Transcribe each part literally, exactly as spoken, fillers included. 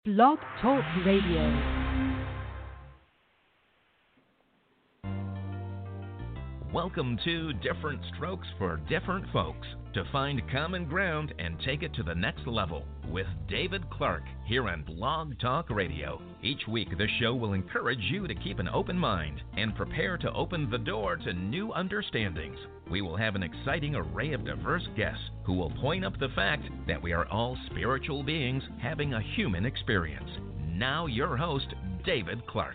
Blog Talk Radio. Welcome to Different Strokes for Different Folks, to find common ground and take it to the next level with David Clark here on Blog Talk Radio. Each week, the show will encourage you to keep an open mind and prepare to open the door to new understandings. We will have an exciting array of diverse guests who will point up the fact that we are all spiritual beings having a human experience. Now, your host, David Clark.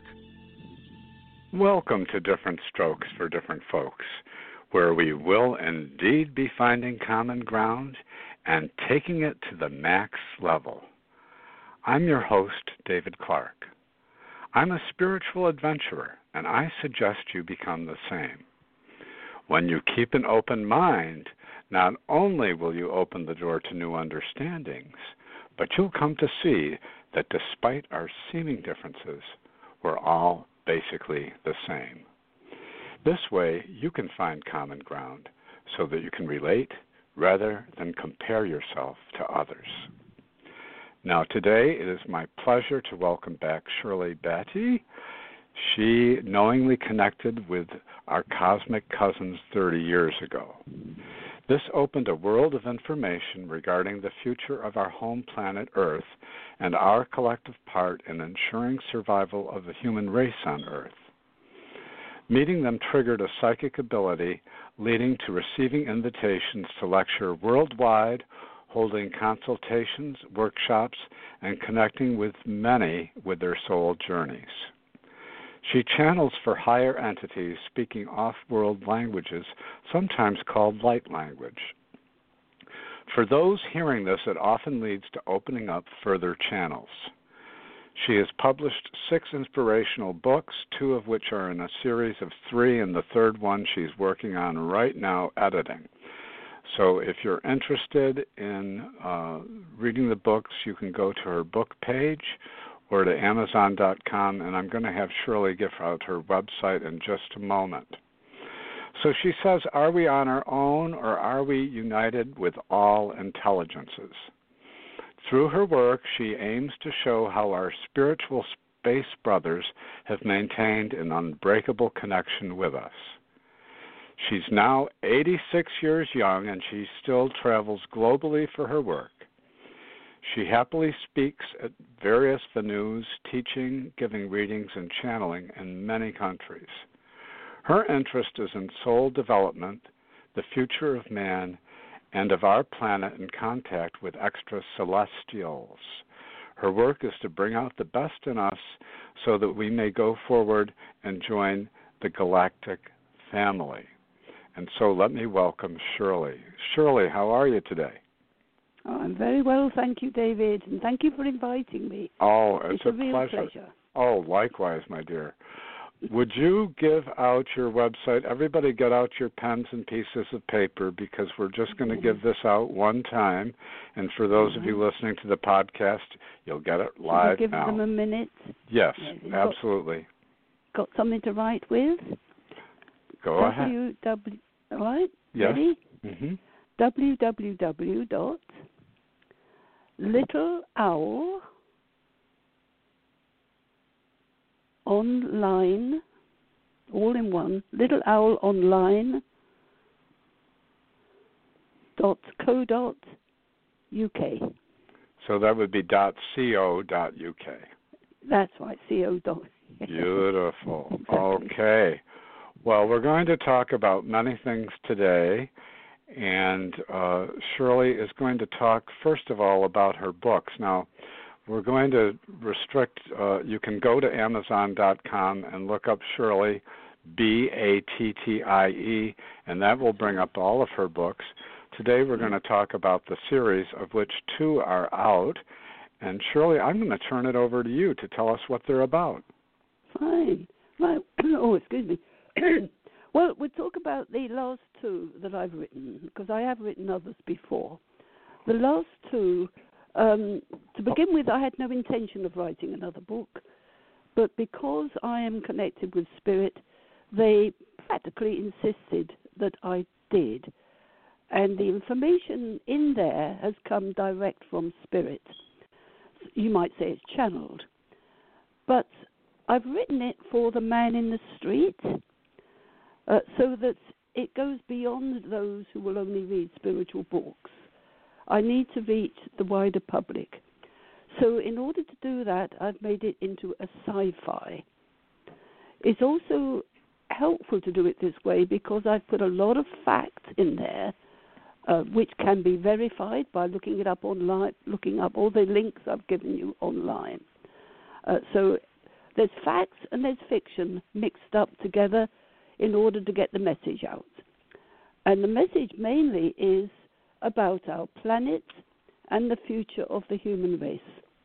Welcome to Different Strokes for Different Folks, where we will indeed be finding common ground and taking it to the max level. I'm your host, David Clark. I'm a spiritual adventurer, and I suggest you become the same. When you keep an open mind, not only will you open the door to new understandings, but you'll come to see that despite our seeming differences, we're all basically the same. This way, you can find common ground so that you can relate rather than compare yourself to others. Now, today it is my pleasure to welcome back Shirley Batty. She knowingly connected with our cosmic cousins thirty years ago. This opened a world of information regarding the future of our home planet Earth and our collective part in ensuring survival of the human race on Earth. Meeting them triggered a psychic ability leading to receiving invitations to lecture worldwide, holding consultations, workshops, and connecting with many with their soul journeys. She channels for higher entities speaking off-world languages, sometimes called light language. For those hearing this, it often leads to opening up further channels. She has published six inspirational books, two of which are in a series of three, and the third one she's working on right now editing. So if you're interested in uh, reading the books, you can go to her book page or to amazon dot com, and I'm going to have Shirley give out her website in just a moment. So she says, are we on our own, or are we united with all intelligences? Through her work, she aims to show how our spiritual space brothers have maintained an unbreakable connection with us. She's now eighty-six years young, and she still travels globally for her work. She happily speaks at various venues, teaching, giving readings, and channeling in many countries. Her interest is in soul development, the future of man, and of our planet in contact with extracelestials. Her work is to bring out the best in us so that we may go forward and join the galactic family. And so let me welcome Shirley. Shirley, how are you today? Oh, I'm very well, thank you, David, and thank you for inviting me. Oh, it's, it's a, a real pleasure. pleasure. Oh, likewise, my dear. Would you give out your website? Everybody get out your pens and pieces of paper, because we're just going to give this out one time. And for those mm-hmm. of you listening to the podcast, you'll get it live give now. Give them a minute? Yes, yes absolutely. Got, got something to write with? Go w- ahead. W, all right, yes. ready? Mm-hmm. w w w dot little owl online, all in one, little owl online dot co dot uk. So that would be dot co dot uk. That's right, co dot. Beautiful. Exactly. Okay. Well, we're going to talk about many things today, and uh, Shirley is going to talk, first of all, about her books. Now, we're going to restrict, uh, you can go to amazon dot com and look up Shirley, B A T T I E, and that will bring up all of her books. Today we're going to talk about the series, of which two are out. And Shirley, I'm going to turn it over to you to tell us what they're about. Fine. Right. Oh, excuse me. Well, we'll talk about the last two that I've written, because I have written others before. The last two, um, to begin with, I had no intention of writing another book, but because I am connected with Spirit, they practically insisted that I did. And the information in there has come direct from Spirit. you might say it's channeled. But I've written it for the man in the street, uh, so that it goes beyond those who will only read spiritual books. I need to reach the wider public. So in order to do that, I've made it into a sci-fi. It's also helpful to do it this way because I've put a lot of facts in there, uh, which can be verified by looking it up online, looking up all the links I've given you online. Uh, so there's facts and there's fiction mixed up together in order to get the message out. And the message mainly is about our planet and the future of the human race.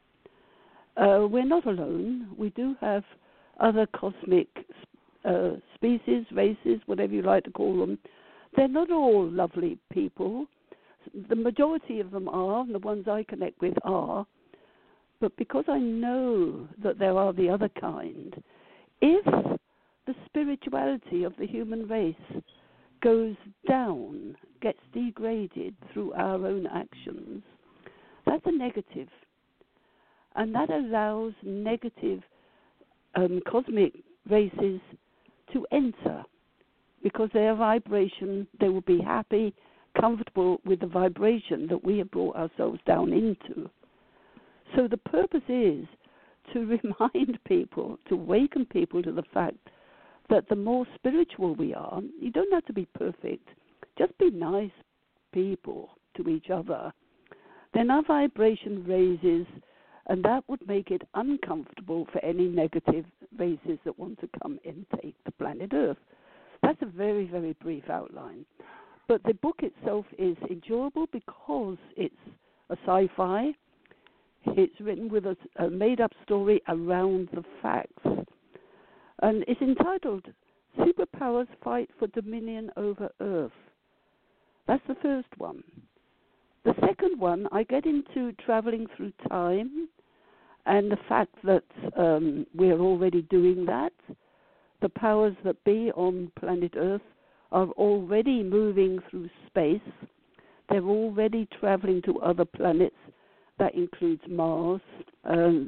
Uh, we're not alone. We do have other cosmic uh, species, races, whatever you like to call them. They're not all lovely people. The majority of them are, and the ones I connect with are. But because I know that there are the other kind, if the spirituality of the human race goes down, gets degraded through our own actions, that's a negative. And that allows negative um, cosmic races to enter because their vibration, they will be happy, comfortable with the vibration that we have brought ourselves down into. So the purpose is to remind people, to awaken people to the fact that the more spiritual we are, you don't have to be perfect, just be nice people to each other, then our vibration raises, and that would make it uncomfortable for any negative races that want to come and take the planet Earth. That's a very, very brief outline. But the book itself is enjoyable because it's a sci-fi. It's written with a, a made-up story around the facts. And it's entitled Superpowers Fight for Dominion Over Earth. That's the first one. The second one, I get into traveling through time and the fact that um, we're already doing that. The powers that be on planet Earth are already moving through space. They're already traveling to other planets. That includes Mars. Um,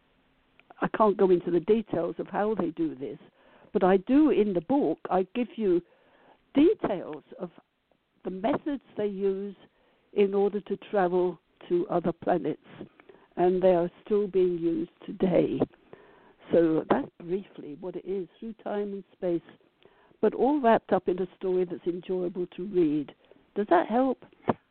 I can't go into the details of how they do this, but I do in the book, I give you details of the methods they use in order to travel to other planets, and they are still being used today. So that's briefly what it is, through time and space, but all wrapped up in a story that's enjoyable to read. Does that help?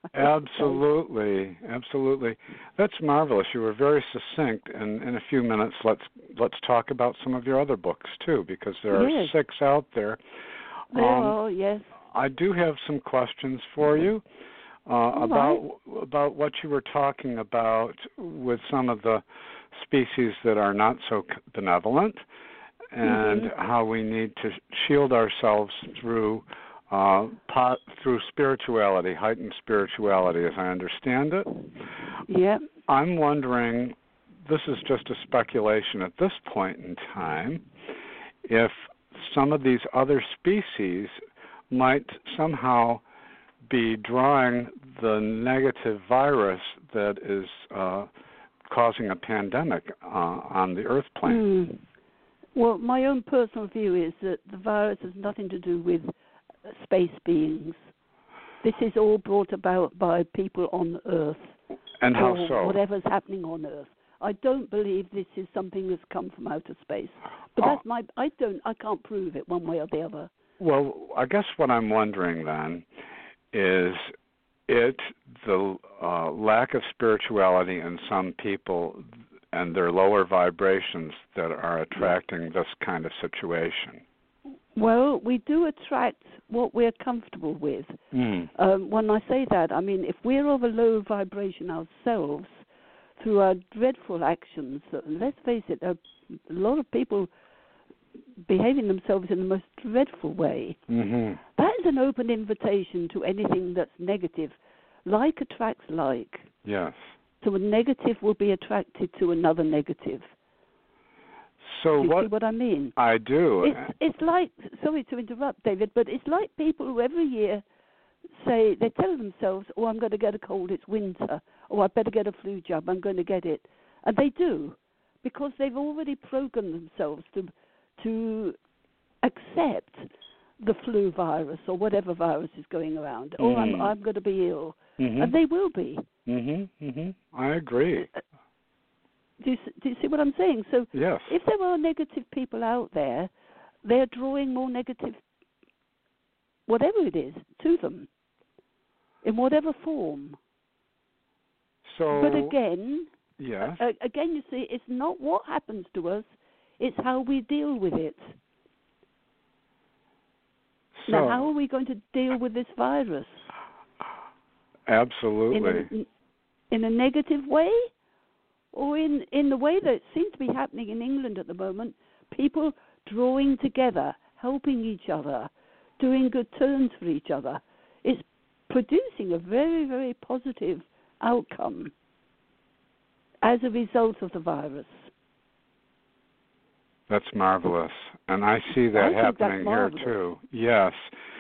Absolutely, absolutely. That's marvelous. You were very succinct, and in a few minutes, let's let's talk about some of your other books too, because there are yes. six out there. There um, are, yes. I do have some questions for you uh, about right. about what you were talking about with some of the species that are not so benevolent, and mm-hmm. how we need to shield ourselves through. Uh, pot, through spirituality, heightened spirituality, as I understand it. Yeah. I'm wondering, this is just a speculation at this point in time, if some of these other species might somehow be drawing the negative virus that is uh, causing a pandemic uh, on the Earth plane. Mm. Well, my own personal view is that the virus has nothing to do with space beings. This is all brought about by people on Earth. And how or so? Whatever's happening on Earth. I don't believe this is something that's come from outer space. But oh. that's my. I don't. I can't prove it one way or the other. Well, I guess what I'm wondering then is it the uh, lack of spirituality in some people and their lower vibrations that are attracting this kind of situation. Well, we do attract what we're comfortable with. Mm. Um, when I say that, I mean if we're of a low vibration ourselves through our dreadful actions, let's face it, there are a lot of people behaving themselves in the most dreadful way. Mm-hmm. That is an open invitation to anything that's negative. Like attracts like. Yes. So a negative will be attracted to another negative. So do you what, see what I mean? I do. It's, it's like, sorry to interrupt, David, but it's like people who every year say, they tell themselves, oh, I'm going to get a cold, it's winter, or I better get a flu jab, I'm going to get it. And they do, because they've already programmed themselves to to accept the flu virus or whatever virus is going around. Mm. Oh, I'm, I'm going to be ill. Mm-hmm. And they will be. Mm-hmm, mm-hmm. I agree. Do you, do you see what I'm saying? So yes. If there are negative people out there, they're drawing more negative, whatever it is, to them, in whatever form. So, but again, yes. uh, again, you see, it's not what happens to us, it's how we deal with it. So, now, how are we going to deal with this virus? Absolutely. In a, in a negative way? Or in, in the way that it seems to be happening in England at the moment, people drawing together, helping each other, doing good turns for each other. It's producing a very, very positive outcome as a result of the virus. That's marvelous. And I see that I happening here too. Yes.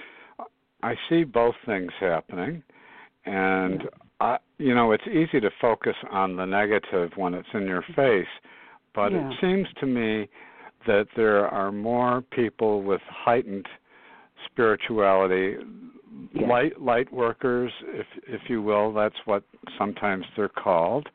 I see both things happening. And, yeah. I, you know, it's easy to focus on the negative when it's in your face. But yeah. it seems to me that there are more people with heightened spirituality, yeah. light light workers, if if you will. That's what sometimes they're called.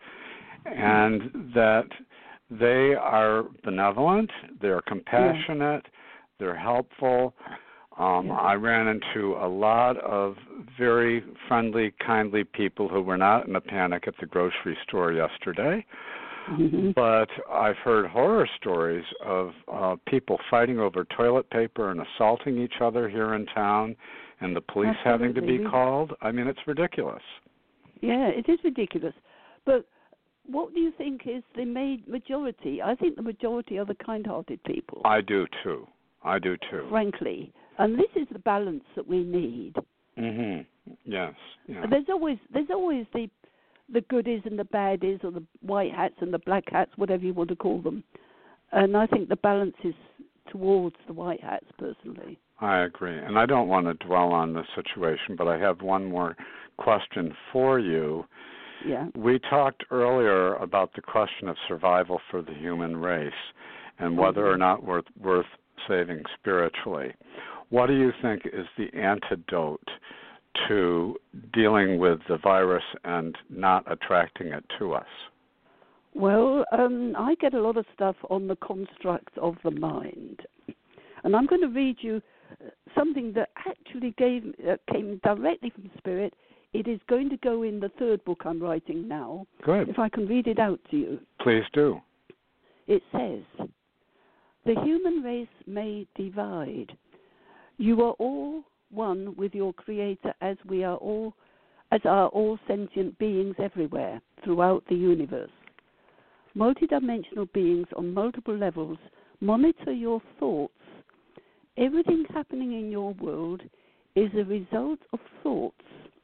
And that they are benevolent, they're compassionate, yeah. they're helpful. Um, yeah. I ran into a lot of very friendly, kindly people who were not in a panic at the grocery store yesterday. Mm-hmm. But I've heard horror stories of uh, people fighting over toilet paper and assaulting each other here in town, and the police Absolutely. having to be called. I mean, it's ridiculous. Yeah, it is ridiculous. But what do you think is the majority? I think the majority are the kind-hearted people. I do, too. I do, too. Frankly. And this is the balance that we need. Mm-hmm. Yes. Yeah. There's always there's always the the goodies and the baddies, or the white hats and the black hats, whatever you want to call them. And I think the balance is towards the white hats, personally. I agree. And I don't want to dwell on this situation, but I have one more question for you. Yeah. We talked earlier about the question of survival for the human race and whether mm-hmm. or not worth worth saving spiritually. What do you think is the antidote to dealing with the virus and not attracting it to us? Well, um, I get a lot of stuff on the construct of the mind. And I'm going to read you something that actually gave, uh, came directly from Spirit. It is going to go in the third book I'm writing now. Good. If I can read it out to you. Please do. It says, the human race may divide. You are all one with your Creator, as we are all, as are all sentient beings everywhere throughout the universe. Multidimensional beings on multiple levels monitor your thoughts. Everything happening in your world is a result of thoughts.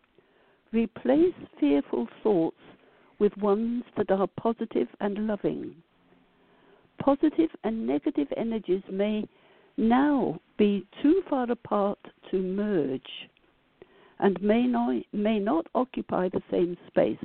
Replace fearful thoughts with ones that are positive and loving. Positive and negative energies may now be too far apart to merge and may not, may not occupy the same space.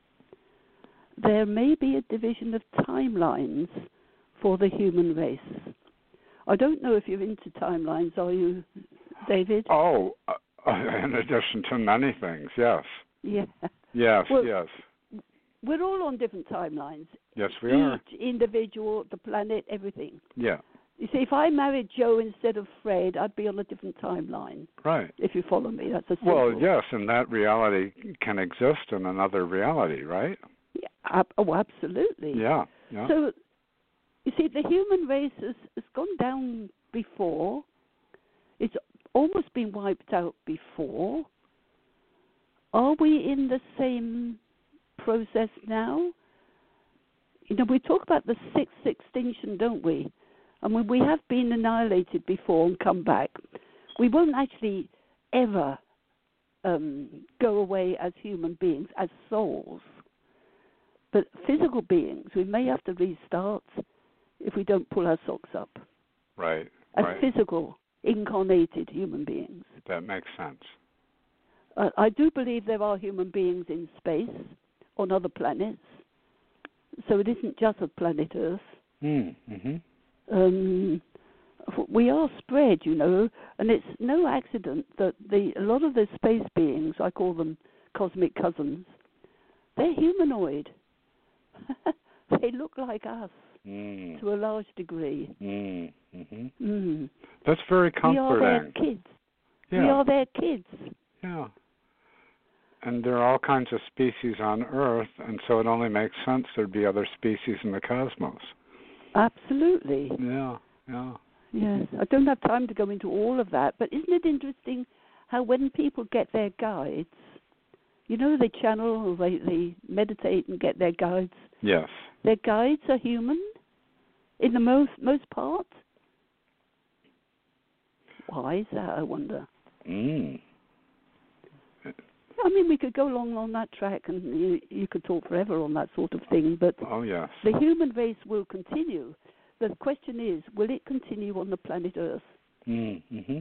There may be a division of timelines for the human race. I don't know if you're into timelines, are you, David? Oh, uh, in addition to many things, yes. Yeah. Yes, well, yes. We're all on different timelines. Yes, we Each are. Each individual, the planet, everything. Yeah. You see, if I married Joe instead of Fred, I'd be on a different timeline. Right. If you follow me, that's a simple. Well, yes, and that reality can exist in another reality, right? Yeah. Ab- oh, absolutely. Yeah. Yeah. So, you see, the human race has, has gone down before. It's almost been wiped out before. Are we in the same process now? You know, we talk about the sixth extinction, don't we? I mean, we have been annihilated before and come back. We won't actually ever um, go away as human beings, as souls. But physical beings, we may have to restart if we don't pull our socks up. Right. As right. physical, incarnated human beings. That makes sense. Uh, I do believe there are human beings in space, on other planets. so it isn't just of planet Earth. Mm, mm-hmm. Um, we are spread, you know, and it's no accident that the a lot of the space beings, I call them cosmic cousins, they're humanoid. They look like us mm. to a large degree. Mm, mm-hmm. Mm. That's very comforting. We are their kids. Yeah. We are their kids. Yeah. And there are all kinds of species on Earth, and so it only makes sense there'd be other species in the cosmos. Absolutely. Yeah, yeah. Yes. I don't have time to go into all of that, but isn't it interesting how when people get their guides, you know, they channel or they, they meditate and get their guides. Yes. Their guides are human in the most most part. Why is that, I wonder? Mm. I mean, we could go along on that track and you, you could talk forever on that sort of thing, but oh, yes. the human race will continue. The question is, will it continue on the planet Earth? Mm, mm-hmm.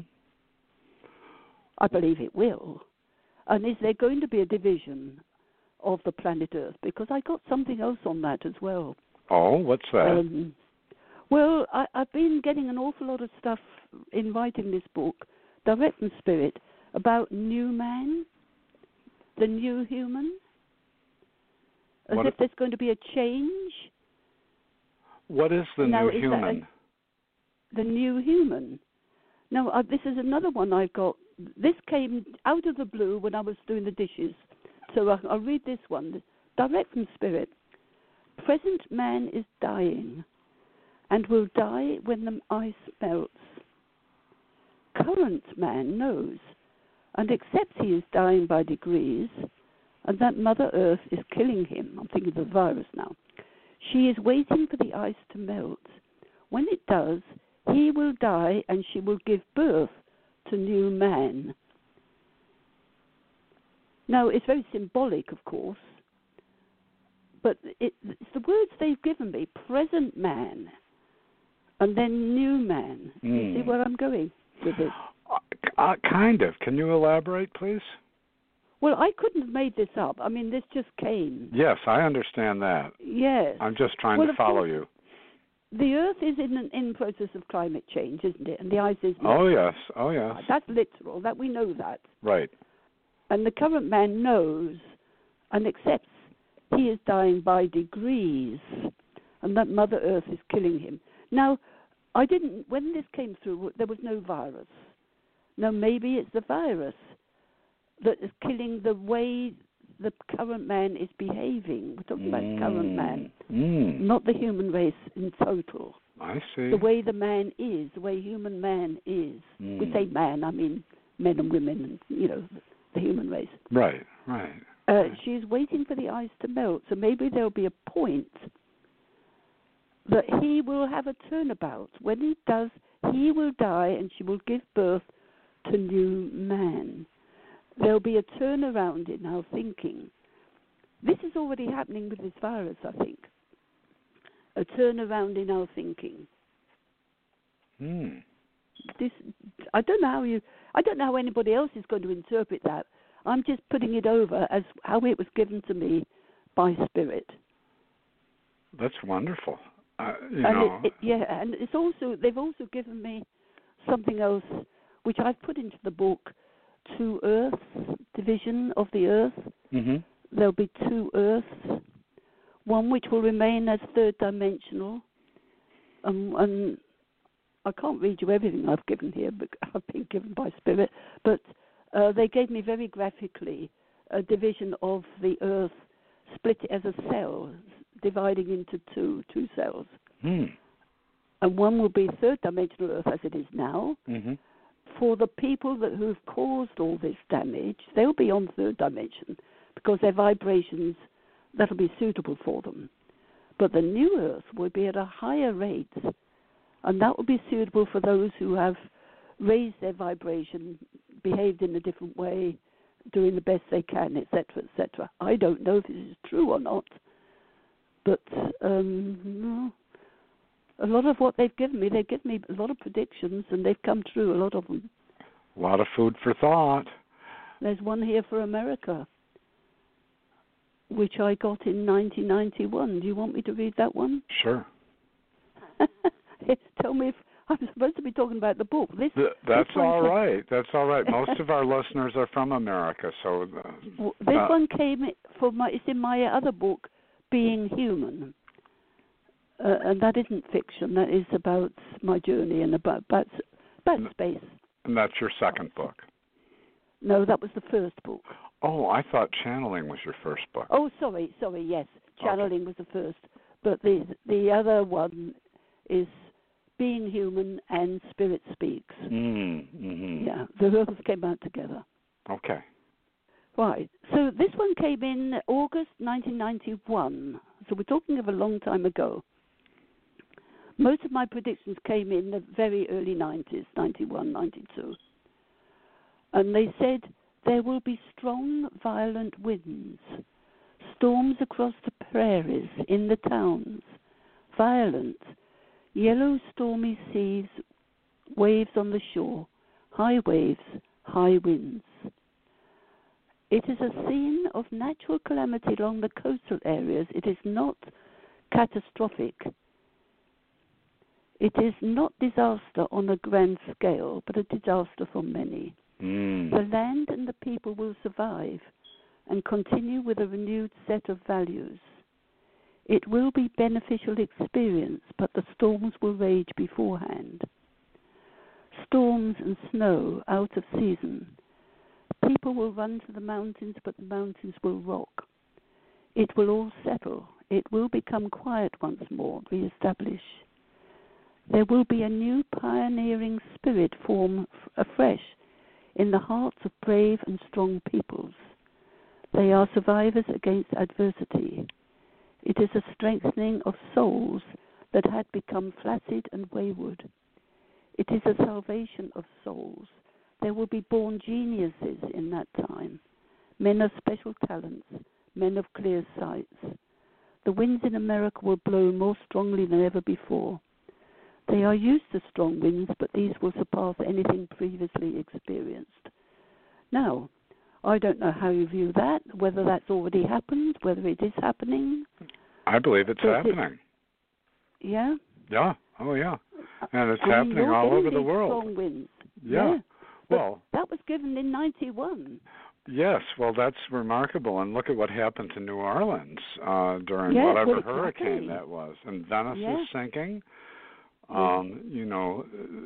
I believe it will. And is there going to be a division of the planet Earth? Because I got something else on that as well. Oh, what's that? Um, well, I, I've been getting an awful lot of stuff in writing this book, direct from Spirit, about new man, the new human, as what if there's going to be a change. What is the now, new is human? A, the new human. Now, uh, this is another one I've got. This came out of the blue when I was doing the dishes. So I, I'll read this one. Direct from Spirit. Present man is dying and will die when the ice melts. Current man knows and accepts he is dying by degrees and that Mother Earth is killing him. I'm thinking of the virus now. She is waiting for the ice to melt. When it does, he will die and she will give birth to new man. Now, it's very symbolic, of course, but it, it's the words they've given me, present man, and then new man. Mm. You see where I'm going with this? Uh, uh, kind of. Can you elaborate, please? Well, I couldn't have made this up. I mean, this just came. Yes, I understand that. Yes. I'm just trying well, to follow course, you. The Earth is in an in process of climate change, isn't it? And the ice is melting. Oh, yes. Oh, yes. That's literal. That we know that. Right. And the current man knows and accepts he is dying by degrees and that Mother Earth is killing him. Now, I didn't, when this came through, there was no virus. Now, maybe it's the virus that is killing the way the current man is behaving. We're talking about mm. current man, mm. not the human race in total. I see. The way the man is, the way human man is. Mm. We say man, I mean men and women and, you know, the human race. Right, right. Uh, right. She's waiting for the ice to melt, so maybe there'll be a point that he will have a turnabout. When he does, he will die and she will give birth to new man. There'll be a turnaround in our thinking. This is already happening with this virus, I think. A turnaround in our thinking. Hmm. This, I don't know how you. I don't know how anybody else is going to interpret that. I'm just putting it over as how it was given to me by Spirit. That's wonderful. Uh, you and know. It, it, yeah, and it's also they've also given me something else, which I've put into the book. Two Earths, division of the Earth. Mm-hmm. There'll be two Earths. One which will remain as third dimensional, um, and I can't read you everything I've given here, but I've been given by Spirit. But uh, they gave me very graphically a division of the Earth, split it as a cell, dividing into two, two cells. Mm. And one will be third dimensional Earth as it is now. Mm-hmm. For the people that who've caused all this damage, they'll be on third dimension because their vibrations, that'll be suitable for them. But the new Earth will be at a higher rate, and that will be suitable for those who have raised their vibration, behaved in a different way, doing the best they can, et cetera, et cetera. I don't know if this is true or not, but um, no. A lot of what they've given me, they've given me a lot of predictions, and they've come true, a lot of them. A lot of food for thought. There's one here for America. which I got in nineteen ninety-one. Do you want me to read that one? Sure. Tell me if I'm supposed to be talking about the book. This, Th- that's this all came, right. That's all right. Most of our listeners are from America, so uh, this uh, one came for my. It's in my other book, Being Human, uh, and that isn't fiction. That is about my journey and about about, about space. And that's your second book. No, that was the first book. Oh, I thought Channeling was your first book. Oh, sorry, sorry. Yes, Channeling okay. was the first, but the the other one is Being Human and Spirit Speaks. Mm, mm-hmm. Yeah, the both came out together. Okay. Right. So this one came in August nineteen ninety-one. So we're talking of a long time ago. Most of my predictions came in the very early nineties, ninety-one, ninety-two. And they said there will be strong, violent winds, storms across the prairies, in the towns, violent, yellow stormy seas, waves on the shore, high waves, high winds. It is a scene of natural calamity along the coastal areas. It is not catastrophic. It is not disaster on a grand scale, but a disaster for many. Mm. The land and the people will survive and continue with a renewed set of values. It will be beneficial experience, but the storms will rage beforehand. Storms and snow out of season. People will run to the mountains, but the mountains will rock. It will all settle. It will become quiet once more, re-establish. There will be a new pioneering spirit form afresh in the hearts of brave and strong peoples. They are survivors against adversity. It is a strengthening of souls that had become flaccid and wayward. It is a salvation of souls. There will be born geniuses in that time, men of special talents, men of clear sights. The winds in America will blow more strongly than ever before. They are used to strong winds, but these will surpass anything previously experienced. Now, I don't know how you view that, whether that's already happened, whether it is happening. I believe it's but happening. It, yeah? Yeah. Oh, yeah. And it's I mean, happening all over the these world. Strong winds. Yeah. yeah. Well, but that was given in ninety-one. Yes, well, that's remarkable. And look at what happened to New Orleans uh, during yeah, whatever well, hurricane exactly. that was. And Venice yeah. is sinking. Yeah. Um, you know,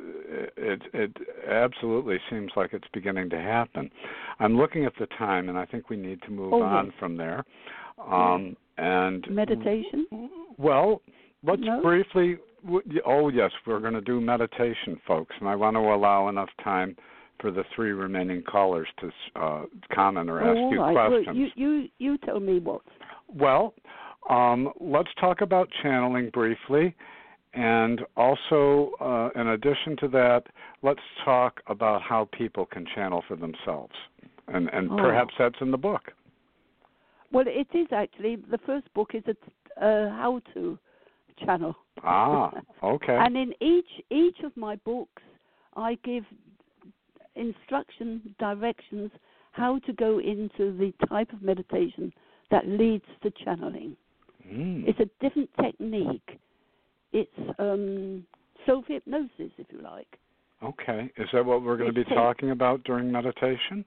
it it absolutely seems like it's beginning to happen. I'm looking at the time, and I think we need to move oh, on yes. from there. Um, yeah. And meditation. Well, let's no? briefly. Oh, yes, we're going to do meditation, folks, and I want to allow enough time for the three remaining callers to uh, comment or oh, ask all you right. questions. Well, you, you, you tell me what. Well, um, let's talk about channeling briefly. And also, uh, in addition to that, let's talk about how people can channel for themselves. And, and oh. perhaps that's in the book. Well, it is actually. The first book is a uh, how-to channel. Ah, okay. And in each each of my books, I give instruction, directions, how to go into the type of meditation that leads to channeling. Mm. It's a different technique. It's um, self-hypnosis, if you like. Okay. Is that what we're going to be It's talking about during meditation?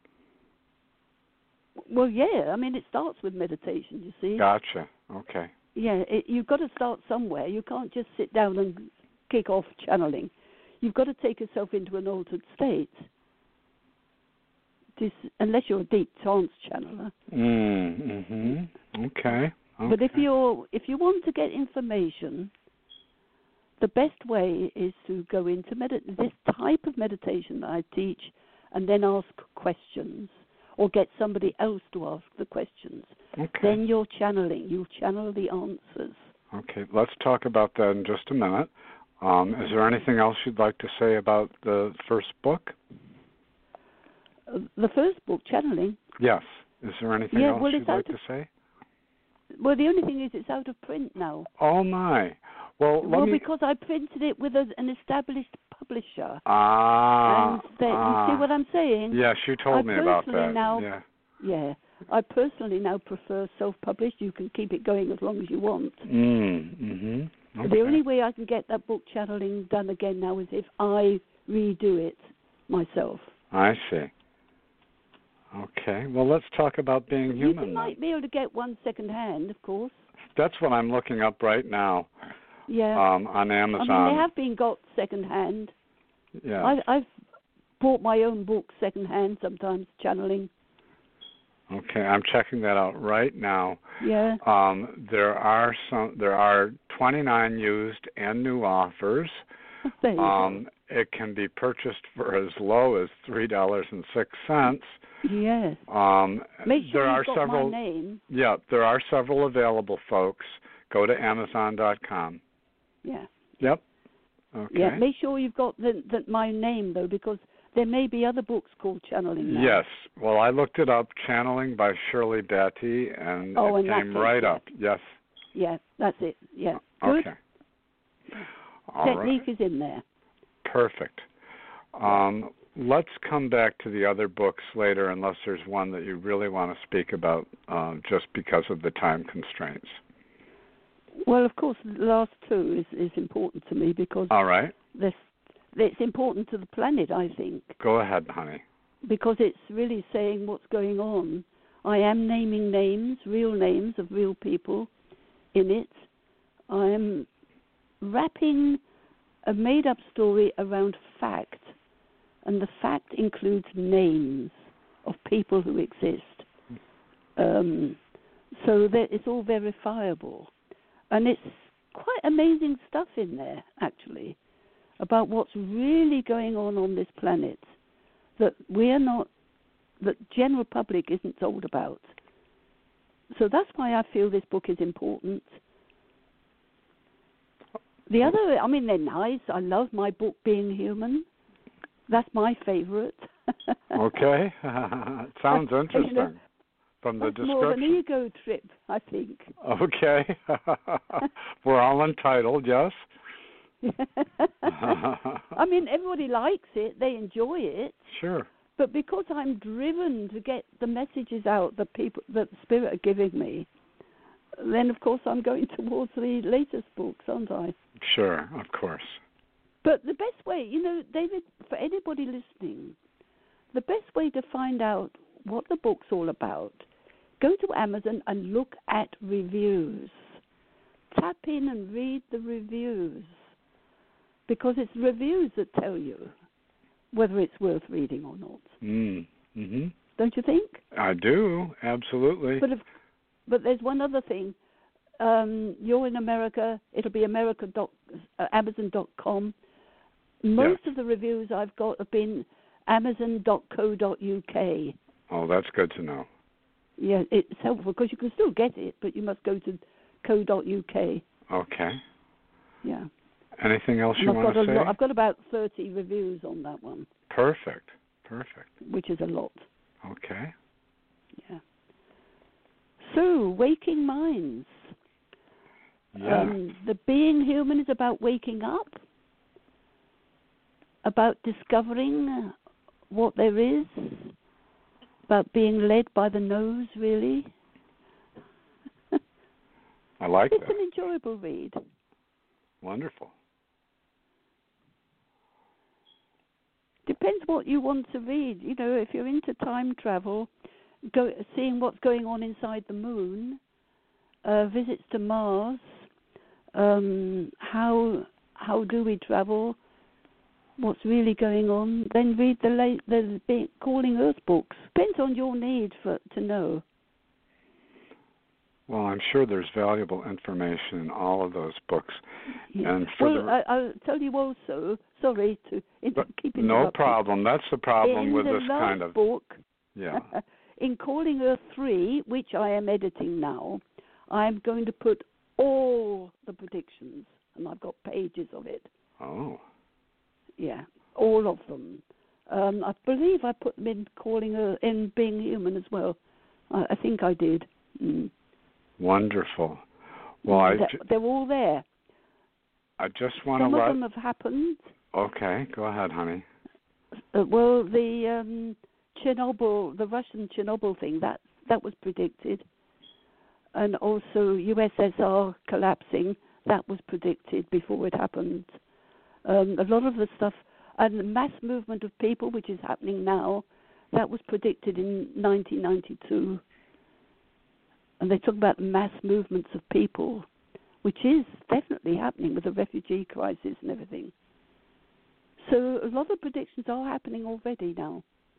Well, yeah. I mean, it starts with meditation, you see. Gotcha. Okay. Yeah, it, you've got to start somewhere. You can't just sit down and kick off channeling. You've got to take yourself into an altered state. This, unless you're a deep trance channeler. Mm-hmm. Okay. okay. But if you're if you want to get information, the best way is to go into med- this type of meditation that I teach, and then ask questions, or get somebody else to ask the questions. Okay. Then you're channeling. You channel the answers. Okay. Let's talk about that in just a minute. Um, is there anything else you'd like to say about the first book? Uh, the first book, channeling. Yes. Is there anything yeah, else well, you'd like of, to say? Well, the only thing is it's out of print now. Oh, my. Well, let well me... because I printed it with a, an established publisher. Ah. And they, ah. you see what I'm saying? Yes, you told I me about personally that. Now, yeah. Yeah. I personally now prefer self-published. You can keep it going as long as you want. Mm, mm-hmm. Okay. The only way I can get that book channeling done again now is if I redo it myself. I see. Okay. Well, let's talk about being human. You can, might be able to get one second-hand, of course. That's what I'm looking up right now. Yeah. Um, on Amazon. I mean, they have been got second-hand. Yeah. I, I've bought my own books second-hand sometimes, channeling. Okay, I'm checking that out right now. Yeah. Um, there are some. There are twenty-nine used and new offers. There you um, go. It can be purchased for as low as three dollars and six cents. Yes. Um, Make sure there you've are got several. my name. Yeah, there are several available, folks. Go to Amazon dot com. Yeah. Yep. Okay. Yeah. Make sure you've got the, the, my name though, because there may be other books called channeling now. Yes. Well, I looked it up, Channeling by Shirley Batty, and oh, it and came that's right it, yeah. up. Yes. Yeah, that's it. Yeah. Good. Okay. All Technique right. is in there. Perfect. Um, let's come back to the other books later, unless there's one that you really want to speak about, uh, just because of the time constraints. Well, of course, the last two is, is important to me because All right. this, it's important to the planet, I think. Go ahead, honey. Because it's really saying what's going on. I am naming names, real names of real people in it. I am wrapping a made-up story around fact, and the fact includes names of people who exist. Um, so that it's all verifiable. And it's quite amazing stuff in there, actually, about what's really going on on this planet that we're not, that general public isn't told about. So that's why I feel this book is important. The other, I mean, they're nice. I love my book, Being Human. That's my favorite. Okay. It sounds interesting. You know, from the that's description. more of an ego trip, I think. Okay. We're all entitled, yes? I mean, everybody likes it. They enjoy it. Sure. But because I'm driven to get the messages out that people, that the Spirit are giving me, then of course I'm going towards the latest books, aren't I? Sure, of course. But the best way, you know, David, for anybody listening, the best way to find out what the book's all about, go to Amazon and look at reviews. Tap in and read the reviews, because it's reviews that tell you whether it's worth reading or not. Mm. Mm-hmm. Don't you think? I do, absolutely. But if, but there's one other thing. Um, you're in America. It'll be America dot Amazon dot com. Most yes. of the reviews I've got have been Amazon dot co dot U K. Oh, that's good to know. Yeah, it's helpful because you can still get it, but you must go to co dot U K. Okay. Yeah. Anything else and you I've want got to a say? lot, I've got about thirty reviews on that one. Perfect. Perfect. Which is a lot. Okay. Yeah. So, Waking Minds. Yeah. Um, the Being Human is about waking up, about discovering what there is, about being led by the nose, really. I like it's that. It's an enjoyable read. Wonderful. Depends what you want to read. You know, if you're into time travel, go seeing what's going on inside the moon, uh, visits to Mars, um, how how do we travel, what's really going on, then read the late, the big Calling Earth books. Depends on your need for to know. Well, I'm sure there's valuable information in all of those books. Yeah. And for well, the... I, I'll tell you also, sorry to inter- keep interrupting. No problem. That's the problem in with the this last kind of... book, Yeah. in Calling Earth three, which I am editing now, I'm going to put all the predictions, and I've got pages of it. Oh. Yeah, all of them. Um, I believe I put them in Calling Earth, in Being Human as well. I, I think I did. Mm. Wonderful. Well, I they're, ju- they're all there. I just want to Some let... of them have happened. Okay, go ahead, honey. Uh, well, the um, Chernobyl, the Russian Chernobyl thing, that that was predicted. And also U S S R collapsing, that was predicted before it happened. Um, a lot of the stuff, and the mass movement of people, which is happening now, that was predicted in nineteen ninety-two. And they talk about mass movements of people, which is definitely happening with the refugee crisis and everything. So a lot of predictions are happening already now.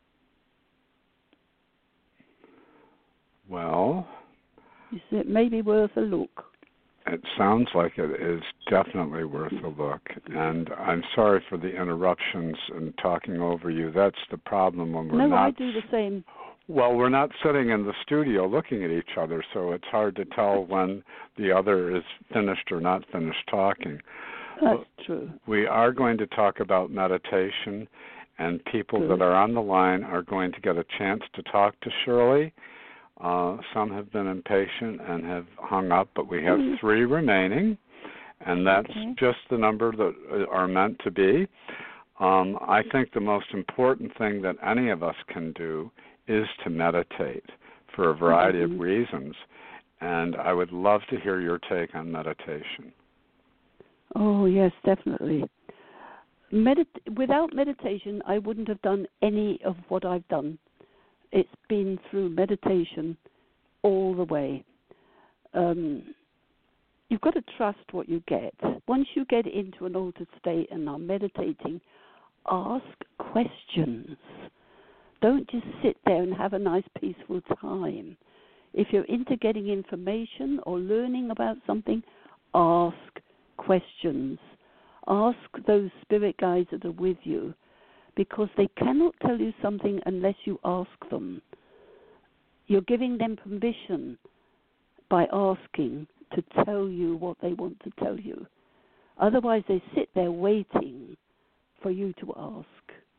Well, It may be worth a look. it sounds like it is definitely worth a look. And I'm sorry for the interruptions and talking over you. That's the problem when we're no, not... I do the same. Well, we're not sitting in the studio looking at each other, so it's hard to tell when the other is finished or not finished talking. That's but true. We are going to talk about meditation, and people Good. that are on the line are going to get a chance to talk to Shirley. Uh, some have been impatient and have hung up, but we have Mm. three remaining, and that's Okay. just the number that are meant to be. Um, I think the most important thing that any of us can do is to meditate for a variety Mm-hmm. of reasons, and I would love to hear your take on meditation. Oh, yes, definitely. Medit- without meditation, I wouldn't have done any of what I've done. It's been through meditation all the way. Um, you've got to trust what you get. Once you get into an altered state and are meditating, ask questions. Don't just sit there and have a nice, peaceful time. If you're into getting information or learning about something, ask questions. Ask those spirit guides that are with you, because they cannot tell you something unless you ask them. You're giving them permission by asking to tell you what they want to tell you. Otherwise, they sit there waiting for you to ask.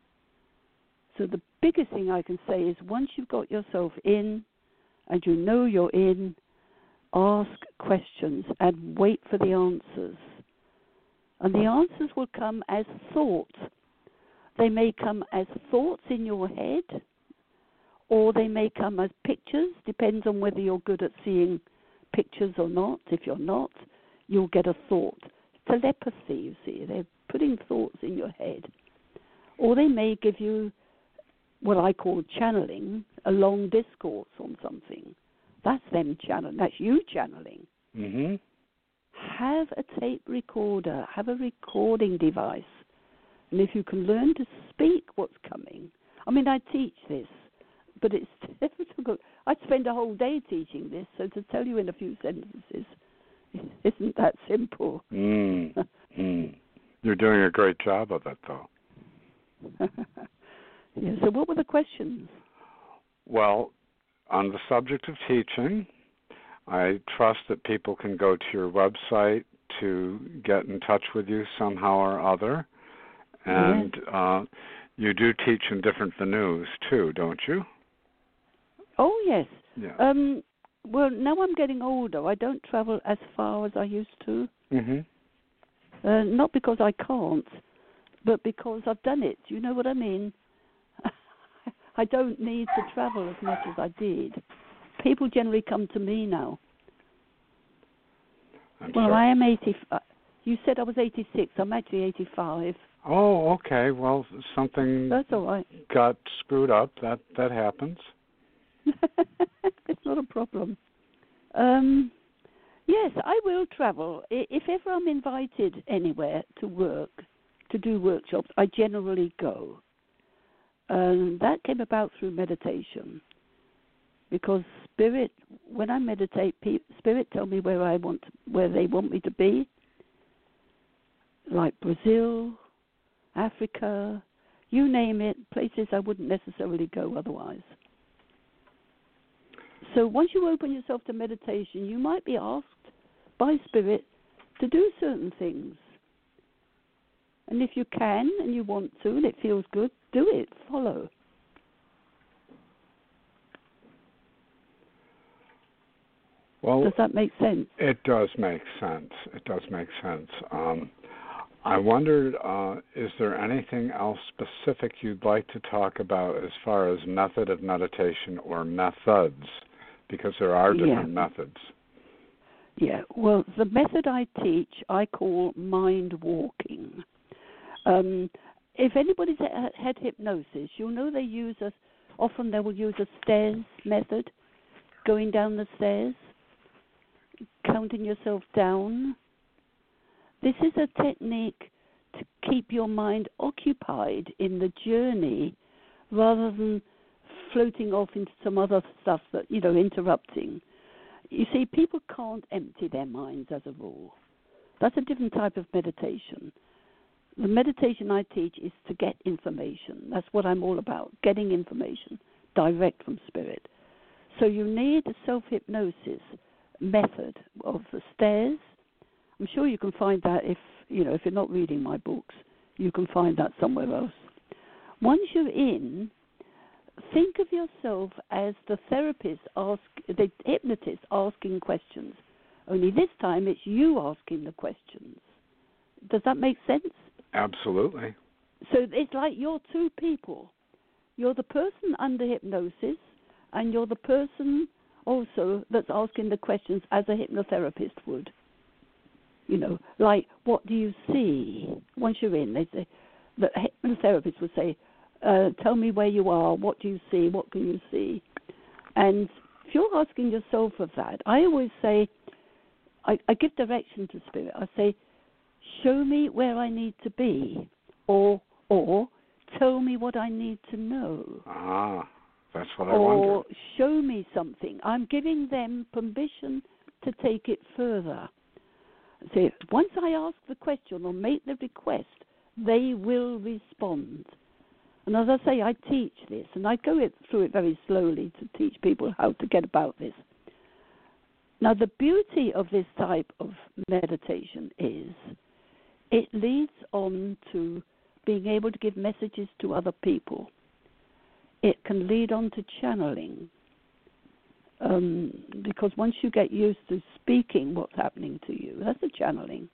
So the biggest thing I can say is once you've got yourself in and you know you're in, ask questions and wait for the answers. And the answers will come as thoughts. They may come as thoughts in your head, or they may come as pictures. Depends on whether you're good at seeing pictures or not. If you're not, you'll get a thought. Telepathy, you see. They're putting thoughts in your head. Or they may give you what I call channeling, a long discourse on something. That's them channeling. That's you channeling. Mm-hmm. Have a tape recorder. Have a recording device. And if you can learn to speak what's coming. I mean, I teach this, but it's difficult. I'd spend a whole day teaching this, so to tell you in a few sentences isn't that simple. Mm. mm. You're doing a great job of it, though. Yeah, so what were the questions? Well, on the subject of teaching, I trust that people can go to your website to get in touch with you somehow or other. And yes. uh, you do teach in different venues, too, don't you? Oh, yes. Yeah. Um, well, now I'm getting older. I don't travel as far as I used to. Mm-hmm. Uh, not because I can't, but because I've done it. Do you know what I mean? I don't need to travel as much as I did. People generally come to me now. I'm well, sorry. I am eighty. Uh, you said I was eighty-six. I'm actually eighty-five. Oh, okay. Well, something That's all right. got screwed up. That that happens. It's not a problem. Um, yes, I will travel. I, if ever I'm invited anywhere to work, to do workshops, I generally go. And that came about through meditation. Because spirit, when I meditate, spirit tell me where I want, where they want me to be. Like Brazil, Africa, you name it, places I wouldn't necessarily go otherwise. So once you open yourself to meditation, you might be asked by spirit to do certain things. And if you can and you want to and it feels good, do it, follow. Well, does that make sense? It does make sense. It does make sense. Um, I wondered, uh, is there anything else specific you'd like to talk about as far as method of meditation or methods because there are different yeah. methods. Yeah, well, the method I teach, I call mind walking. Um, if anybody's had hypnosis, you'll know they use a, often they will use a stairs method, going down the stairs, counting yourself down. This is a technique to keep your mind occupied in the journey rather than floating off into some other stuff that, you know, interrupting. You see, people can't empty their minds as a rule. That's a different type of meditation. The meditation I teach is to get information. That's what I'm all about, getting information direct from spirit. So you need a self-hypnosis method of the stairs. I'm sure you can find that if, you know, if you're not reading my books, you can find that somewhere else. Once you're in, think of yourself as the therapist, ask the hypnotist asking questions. Only this time it's you asking the questions. Does that make sense? Absolutely. So it's like you're two people. You're the person under hypnosis, and you're the person also that's asking the questions as a hypnotherapist would. You know, like, what do you see? Once you're in, they say, the hypnotherapist would say, Uh, tell me where you are, what do you see, what can you see? And if you're asking yourself of that, I always say, I, I give direction to spirit. I say, show me where I need to be, or or tell me what I need to know. Ah, that's what I or wondered. Or show me something. I'm giving them permission to take it further. See, once I ask the question or make the request, they will respond. And as I say, I teach this, and I go it, through it very slowly to teach people how to get about this. Now, the beauty of this type of meditation is it leads on to being able to give messages to other people. It can lead on to channeling, um, because once you get used to speaking what's happening to you, that's a channeling.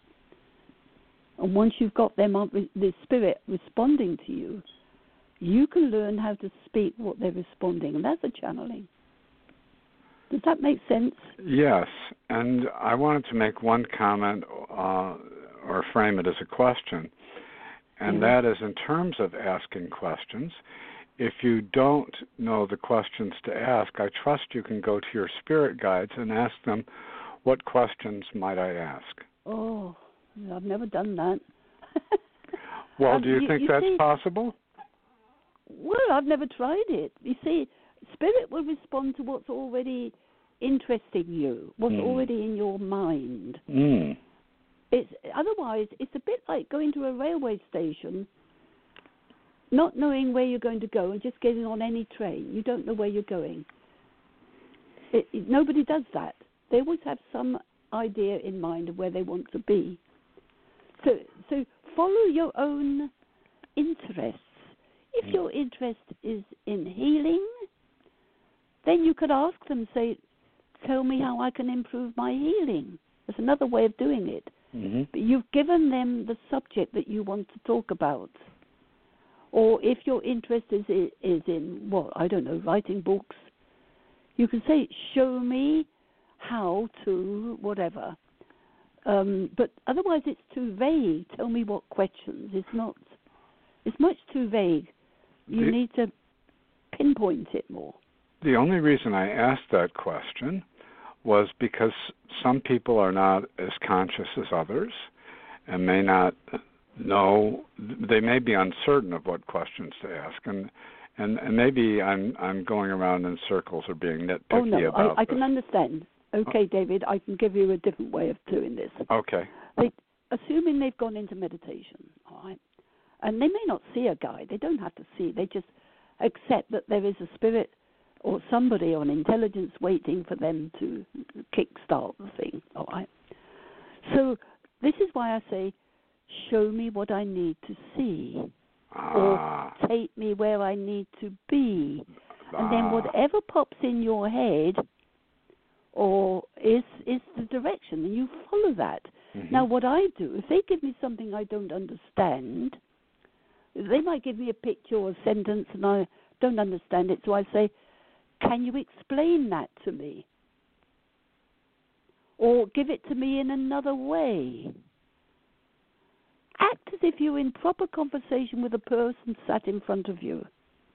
And once you've got them, the spirit responding to you, you can learn how to speak what they're responding, and that's a channeling. Does that make sense? Yes, and I wanted to make one comment uh, or frame it as a question, and yeah. that is in terms of asking questions. If you don't know the questions to ask, I trust you can go to your spirit guides and ask them, what questions might I ask? Oh, I've never done that. Well, um, do you, you think you that's see, possible? Well, I've never tried it. You see, spirit will respond to what's already interesting you, what's mm. already in your mind. Mm. It's otherwise, it's a bit like going to a railway station, not knowing where you're going to go and just getting on any train. You don't know where you're going. It, it, nobody does that. They always have some idea in mind of where they want to be. So, so follow your own interests. If your interest is in healing, then you could ask them, say, tell me how I can improve my healing. There's another way of doing it. Mm-hmm. But you've given them the subject that you want to talk about. Or if your interest is, is in, what, I don't know, writing books, you can say, show me how to whatever. Um, but otherwise it's too vague. Tell me what questions. It's not, it's much too vague. You the, need to pinpoint it more. The only reason I asked that question was because some people are not as conscious as others and may not know, they may be uncertain of what questions to ask. And and, and maybe I'm I'm going around in circles or being nitpicky oh, no, about I, I this. can understand. Okay, David, I can give you a different way of doing this. Okay. They, assuming they've gone into meditation, all right, and they may not see a guide. They don't have to see. They just accept that there is a spirit or somebody on intelligence waiting for them to kickstart the thing, all right? So this is why I say, show me what I need to see, ah. or take me where I need to be. Ah. And then whatever pops in your head or is is the direction, and you follow that. Mm-hmm. Now, what I do, if they give me something I don't understand, they might give me a picture or a sentence, and I don't understand it, so I say, can you explain that to me? Or give it to me in another way. Act as if you're in proper conversation with a person sat in front of you.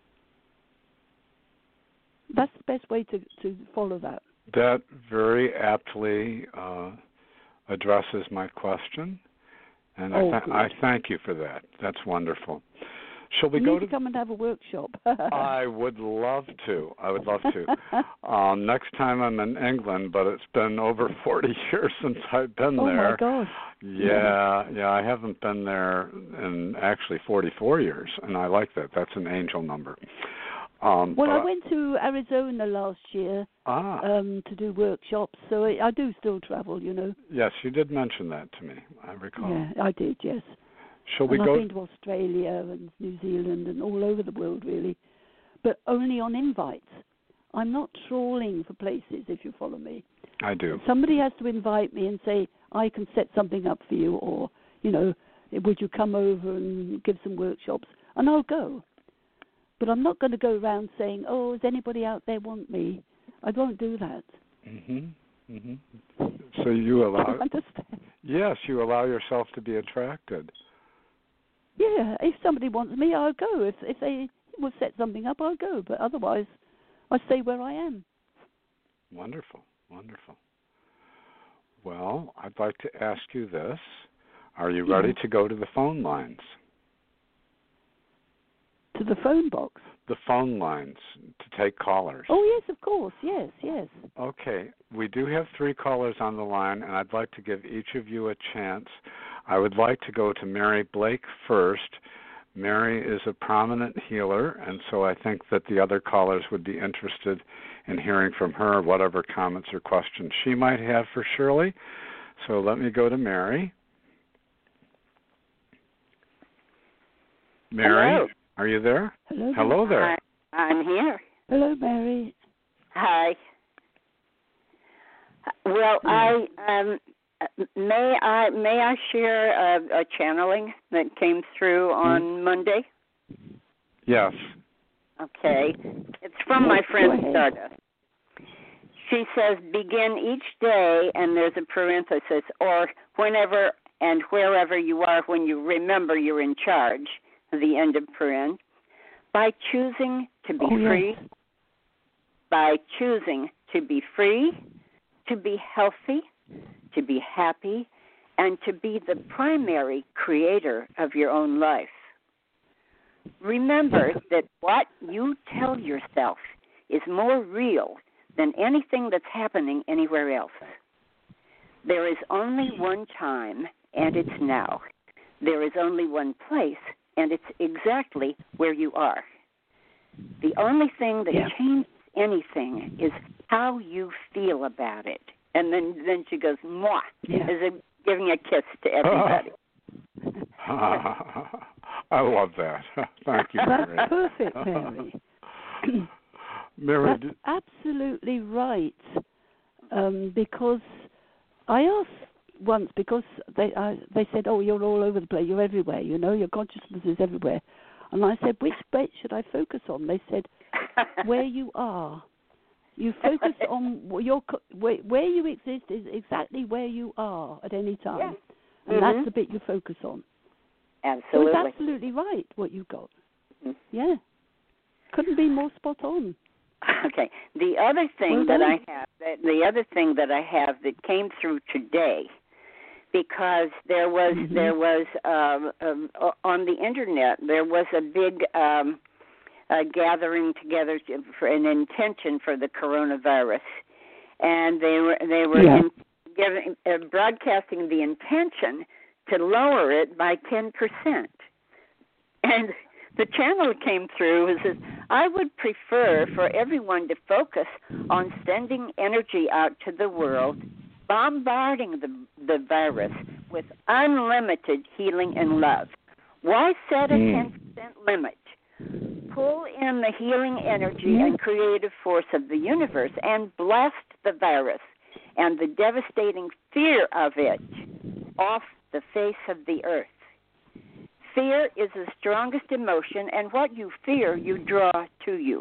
That's the best way to, to follow that. That very aptly uh, addresses my question, and oh, I, th- I thank you for that. That's wonderful. Shall we you go need to to come and have a workshop? I would love to. I would love to. um, next time I'm in England, but it's been over forty years since I've been oh there. Oh, my gosh. Yeah, yeah, I haven't been there in actually forty-four years, and I like that. That's an angel number. Um, well, I went to Arizona last year ah. um, to do workshops, so I, I do still travel, you know. Yes, you did mention that to me. I recall. Yeah, I did, yes. Shall we and go? I've been to Australia and New Zealand and all over the world, really, but only on invites. I'm not trawling for places, if you follow me. I do. Somebody has to invite me and say, I can set something up for you, or, you know, would you come over and give some workshops? And I'll go. But I'm not going to go around saying, oh, does anybody out there want me? I won't do that. Mm-hmm. Mm-hmm. So you allow... Do you understand? Yes, you allow yourself to be attracted. Yeah, if somebody wants me, I'll go. If if they will set something up, I'll go. But otherwise, I stay where I am. Wonderful, wonderful. Well, I'd like to ask you this. Are you yeah. ready to go to the phone lines? To the phone box? The phone lines to take callers. Oh, yes, of course. Yes, yes. Okay. We do have three callers on the line, and I'd like to give each of you a chance. I would like to go to Mary Blake first. Mary is a prominent healer, and so I think that the other callers would be interested in hearing from her whatever comments or questions she might have for Shirley. So let me go to Mary. Mary, Hello. Are you there? Hello. Hello there. Hi, I'm here. Hello, Mary. Hi. Well, I um, may I may I share a, a channeling that came through on mm-hmm. Monday? Yes. Okay. It's from my friend Stardust. She says, begin each day, and there's a parenthesis, or whenever and wherever you are when you remember you're in charge, the end of paren, by choosing to be oh, free, yes. by choosing to be free, to be healthy, to be happy, and to be the primary creator of your own life. Remember that what you tell yourself is more real than anything that's happening anywhere else. There is only one time, and it's now. There is only one place, and it's exactly where you are. The only thing that yeah. changes anything is how you feel about it. And then, then she goes, mwah, yeah. as if giving a kiss to everybody. I love that. Thank you, Mary. That's perfect, Mary. Mary, That's absolutely right. Um, because I asked once, because they I, they said, oh, you're all over the place, you're everywhere, you know, your consciousness is everywhere. And I said, which bit should I focus on? They said, where you are. You focus on your where, where you exist is exactly where you are at any time. Yeah. And mm-hmm. that's the bit you focus on. Absolutely. So it's absolutely right what you got. Mm-hmm. Yeah. Couldn't be more spot on. Okay. The other thing well that I have, the other thing that I have that came through today, because there was mm-hmm. there was um, um, on the internet there was a big um, uh, gathering together for an intention for the coronavirus, and they were they were yeah. in, giving, uh, broadcasting the intention to lower it by ten percent, and the channel came through and says, I would prefer for everyone to focus on sending energy out to the world, bombarding the, the virus with unlimited healing and love. Why set a mm. ten percent limit? Pull in the healing energy yeah. and creative force of the universe and blast the virus and the devastating fear of it off the face of the earth. Fear is the strongest emotion, and what you fear, you draw to you.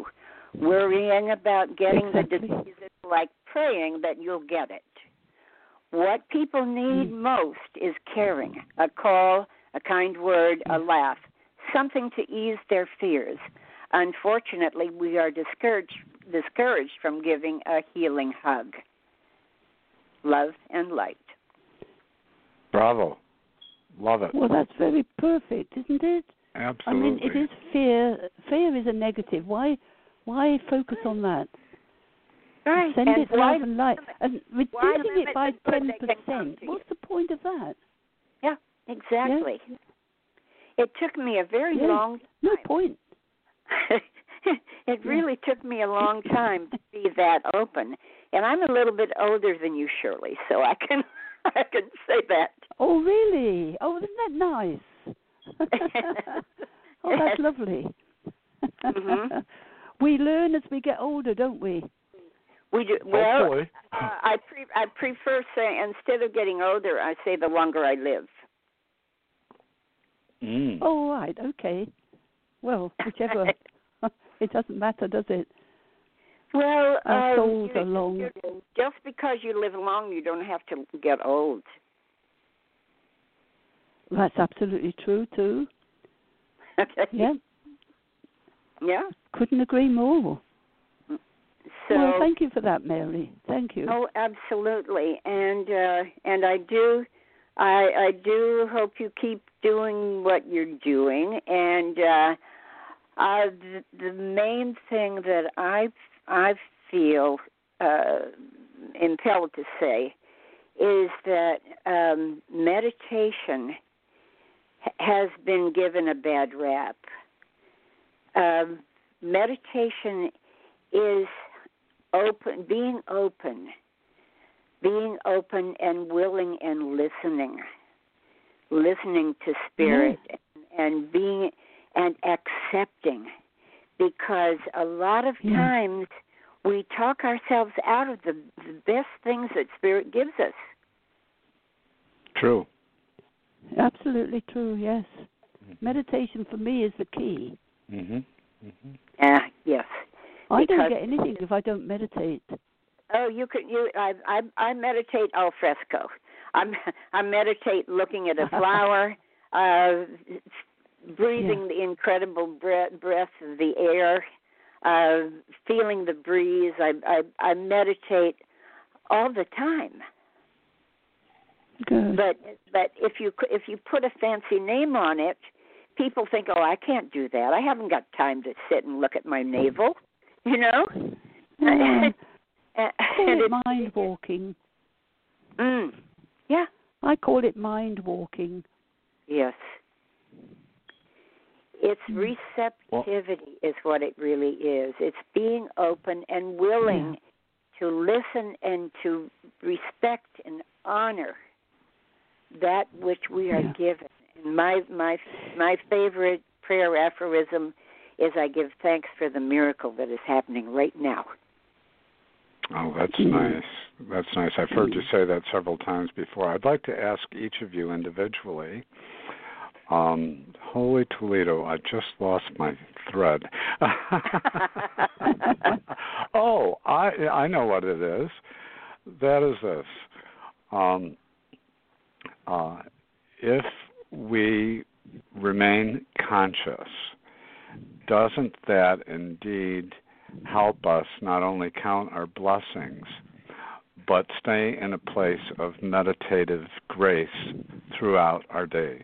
worrying about getting Exactly. the disease is like praying that you'll get it. What people need Mm. most is caring, a call, a kind word, a laugh, something to ease their fears. Unfortunately, we are discouraged, discouraged from giving a healing hug. Love and light. Bravo. Love it. Well, that's very perfect, isn't it? Absolutely. I mean, it is fear. Fear is a negative. Why, why focus on that? Right. Send and it why, love and light. And why reducing limit it by the good ten that can come percent. to you? What's the point of that? Yeah, exactly. Yeah. It took me a very Yeah. long time. No point. It really yeah. took me a long time to be that open. And I'm a little bit older than you, Shirley, so I can I can say that. Oh, really? Oh, isn't that nice? Oh, that's lovely. Mm-hmm. We learn as we get older, don't we? We do. Well, Hopefully. uh, I pre- I prefer say instead of getting older, I say the longer I live. Mm. Oh, right. Okay. Well, whichever. It doesn't matter, does it? Well, our um, souls you, are long. Just because you live long, you don't have to get old. That's absolutely true too. Okay. Yeah. Yeah. Couldn't agree more. So, well, thank you for that, Mary. Thank you. Oh, absolutely, and uh, and I do, I I do hope you keep doing what you're doing, and uh, uh, the, the main thing that I I feel uh, impelled to say is that um, meditation has been given a bad rap. Um, meditation is open, being open, being open and willing and listening, listening to spirit yeah. and, and being and accepting, because a lot of yeah. times we talk ourselves out of the, the best things that spirit gives us. True. Absolutely true, yes. Mm-hmm. Meditation for me is the key. Mm-hmm. Mm-hmm. Uh, yes. I because, don't get anything if I don't meditate. Oh, you can. You, I, I, I meditate al fresco. I'm, I meditate looking at a flower, uh, breathing yeah. the incredible breath, breath of the air, uh, feeling the breeze. I, I, I meditate all the time. Good. But, but if you if you put a fancy name on it, people think, oh, I can't do that. I haven't got time to sit and look at my navel. You know? Yeah. and, I call and it mind walking. Mm, yeah. I call it mind walking. Yes. It's receptivity well, is what it really is. It's being open and willing yeah. to listen and to respect and honor that which we are yeah. given. And my my my favorite prayer aphorism is, I give thanks for the miracle that is happening right now. Oh, that's nice. That's nice. I've heard you say that several times before. I'd like to ask each of you individually. Um, Holy Toledo, I just lost my thread. oh, I I know what it is. That is this. Um, uh, if we remain conscious, doesn't that indeed help us not only count our blessings, but stay in a place of meditative grace throughout our day?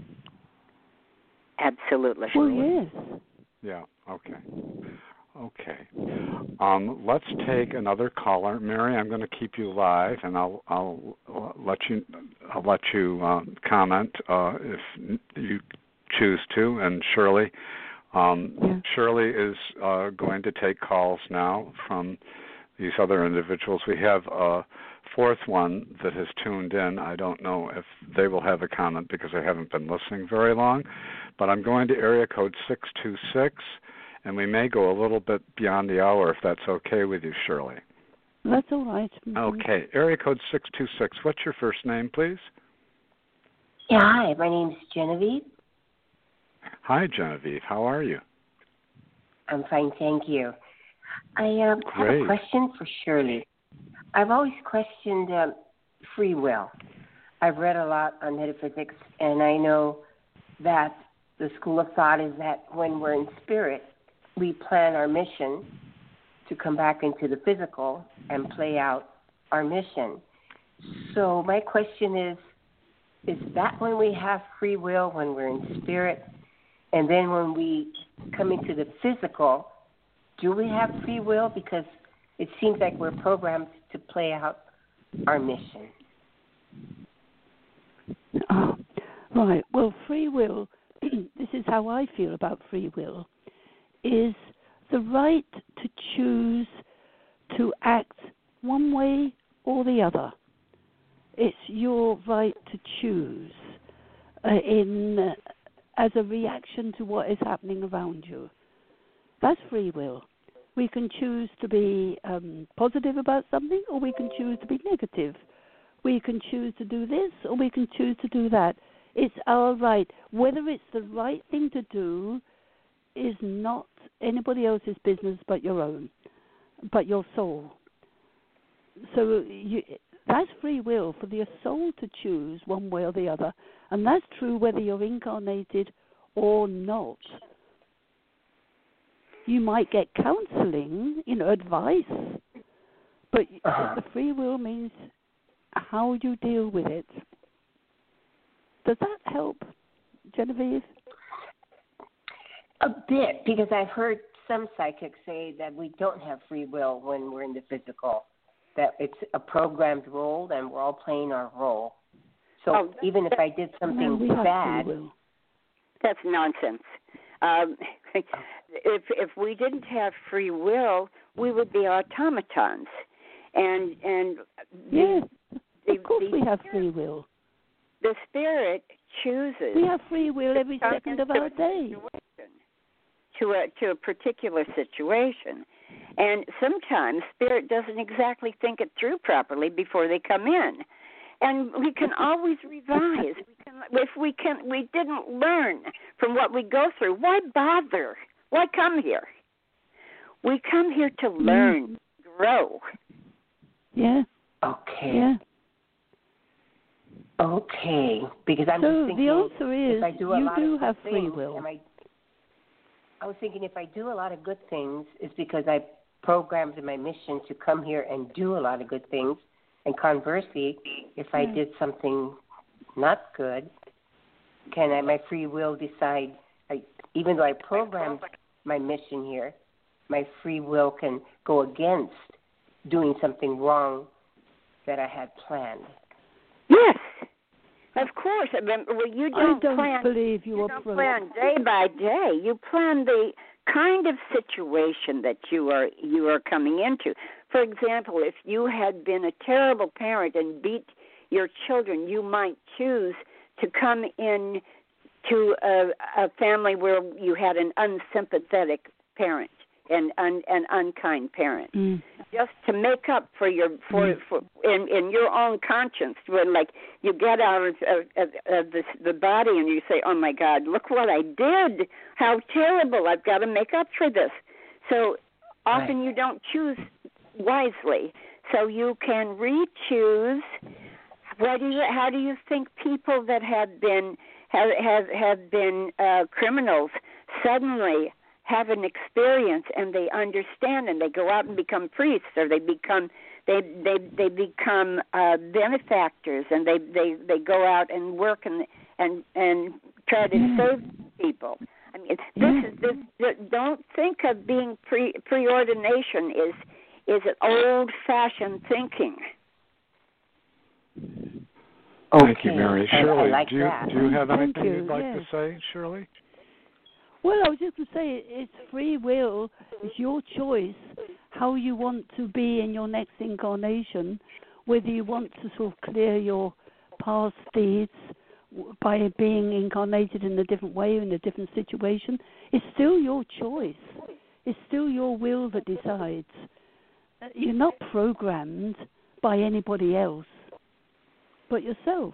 Absolutely. Well, yes. Yeah, okay. Okay. Um, let's take another caller. Mary, I'm going to keep you live, and I'll I'll uh, let you I'll let you uh, comment uh, if you choose to. And Shirley, um, yeah. Shirley is uh, going to take calls now from these other individuals. We have a fourth one that has tuned in. I don't know if they will have a comment because I haven't been listening very long, but I'm going to area code six two six. And we may go a little bit beyond the hour if that's okay with you, Shirley. That's all right. Mm-hmm. Okay. Area code six two six. What's your first name, please? Yeah, hi. My name's Genevieve. Hi, Genevieve. How are you? I'm fine, thank you. I um, have Great. a question for Shirley. I've always questioned um, free will. I've read a lot on metaphysics, and I know that the school of thought is that when we're in spirit, we plan our mission to come back into the physical and play out our mission. So my question is, is that when we have free will, when we're in spirit, and then when we come into the physical, do we have free will? Because it seems like we're programmed to play out our mission. Oh, right. Well, free will, this is how I feel about free will, is the right to choose to act one way or the other. It's your right to choose uh, in uh, as a reaction to what is happening around you. That's free will. We can choose to be um, positive about something, or we can choose to be negative. We can choose to do this, or we can choose to do that. It's our right. Whether it's the right thing to do is not anybody else's business but your own, but your soul. So you, that's free will for the soul to choose one way or the other. And that's true whether you're incarnated or not. You might get counseling, you know, advice, but uh-huh. the free will means how you deal with it. Does that help, Genevieve? A bit, because I've heard some psychics say that we don't have free will when we're in the physical, that it's a programmed role and we're all playing our role. So oh, even if I did something bad... That's nonsense. Um, if if we didn't have free will, we would be automatons. And and yeah, the, of course the, we have free will. The spirit chooses. We have free will every second of our day. To a to a particular situation, and sometimes spirit doesn't exactly think it through properly before they come in, and we can always revise. We can, if we can, we didn't learn from what we go through. Why bother? Why come here? We come here to learn, mm. grow. Yeah. Okay. Yeah. Okay. Because I'm so just thinking, the answer is if I do a you lot do of have things, free will. Am I, I was thinking if I do a lot of good things, it's because I programmed in my mission to come here and do a lot of good things. And conversely, if I yeah. did something not good, can I, my free will decide, I, even though I programmed my mission here, my free will can go against doing something wrong that I had planned. Yes. Of course. I mean, well, you don't, I don't plan, believe you, you are don't pro- plan day by day. You plan the kind of situation that you are you are coming into. For example, if you had been a terrible parent and beat your children, you might choose to come in to a, a family where you had an unsympathetic parent and un, an unkind parent, mm. just to make up for your for, mm. for in, in your own conscience. When like you get out of, of, of the, the body and you say, "Oh my God, look what I did! How terrible! I've got to make up for this." So often right. you don't choose wisely. So you can re-choose. What do you? How do you think people that have been have have, have been uh, criminals suddenly have an experience and they understand and they go out and become priests, or they become they they they become uh, benefactors, and they, they, they go out and work and and and try to yeah. save people. I mean, this yeah. is this. Don't think of being pre preordination is is an old fashioned thinking. Okay. Thank you, Mary. I, Shirley, I like do you that. do you have Thank anything you. you'd like yes. to say, Shirley? Well, I was just going to say, it's free will. It's your choice how you want to be in your next incarnation, whether you want to sort of clear your past deeds by being incarnated in a different way, in a different situation. It's still your choice. It's still your will that decides. You're not programmed by anybody else but yourself.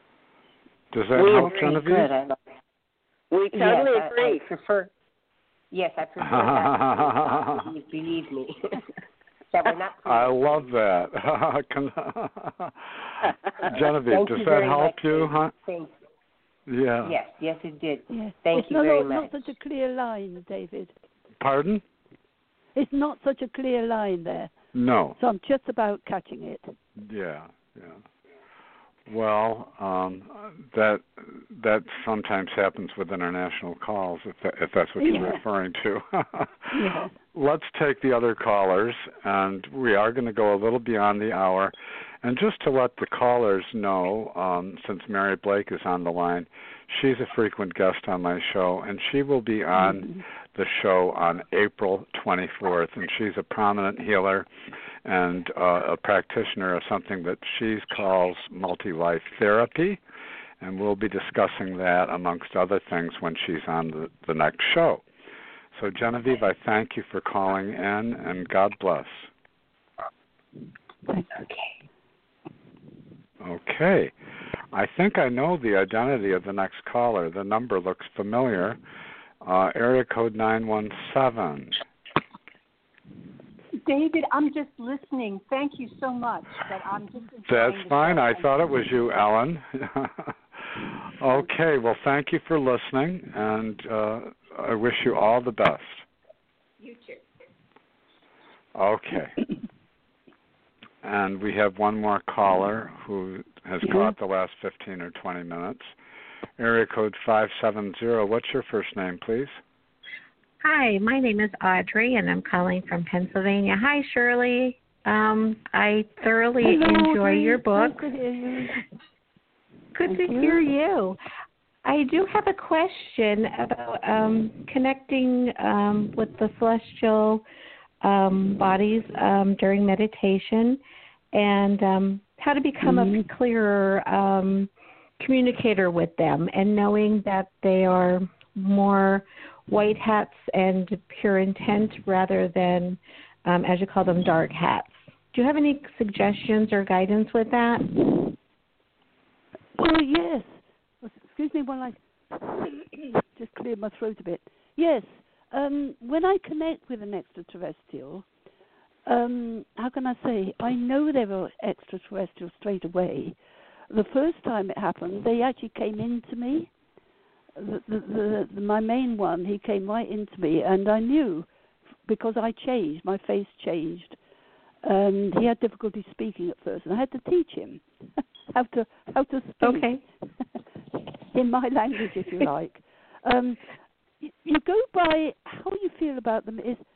Does that we help, agree. Genevieve? Good. I love We totally yes, agree. I, I prefer, Yes, I prefer that. Believe, believe me. That we're not. I love that. Genevieve, Thank does you that very help much, you? David. Huh? Thank Yeah. Yes, yes, it did. Yes. Thank it's you not, very not, much. not such a clear line, David. Pardon? It's not such a clear line there. No. So I'm just about catching it. Yeah, yeah. Well, um, that that sometimes happens with international calls, if that, if that's what Yeah. you're referring to. Yeah. Let's take the other callers, and we are going to go a little beyond the hour. And just to let the callers know, um, since Mary Blake is on the line, she's a frequent guest on my show, and she will be on Mm-hmm. the show on April twenty-fourth, and she's a prominent healer and uh, a practitioner of something that she calls multi-life therapy, and we'll be discussing that amongst other things when she's on the, the next show. So, Genevieve, I thank you for calling in, and God bless. Okay. Okay. I think I know the identity of the next caller. The number looks familiar. Uh, area code nine one seven. David, I'm just listening. Thank you so much. But I'm just That's the fine. show. I thought it was you, Ellen. Okay. Well, thank you for listening, and uh, I wish you all the best. You too. Okay. And we have one more caller who has Yeah. caught the last fifteen or twenty minutes. Area code five seven zero. What's your first name, please? Hi, my name is Audrey, and I'm calling from Pennsylvania. Hi, Shirley. Um, I thoroughly Hello, enjoy Audrey. your book. Nice to hear you. Good Thank to you. hear you. I do have a question about um, connecting um, with the celestial um, bodies um, during meditation, and um, how to become Mhm. a clearer um, communicator with them, and knowing that they are more white hats and pure intent rather than, um, as you call them, dark hats. Do you have any suggestions or guidance with that? Well, yes. Excuse me while I just clear my throat a bit. Yes. Um, when I connect with an extraterrestrial, um, how can I say? I know they were extraterrestrial straight away. The first time it happened, they actually came into me. The, the, the, the, my main one, he came right into me, and I knew because I changed. My face changed, and he had difficulty speaking at first, and I had to teach him how to how to speak. Okay. In my language, if you like. Um, you, you go by how you feel about them is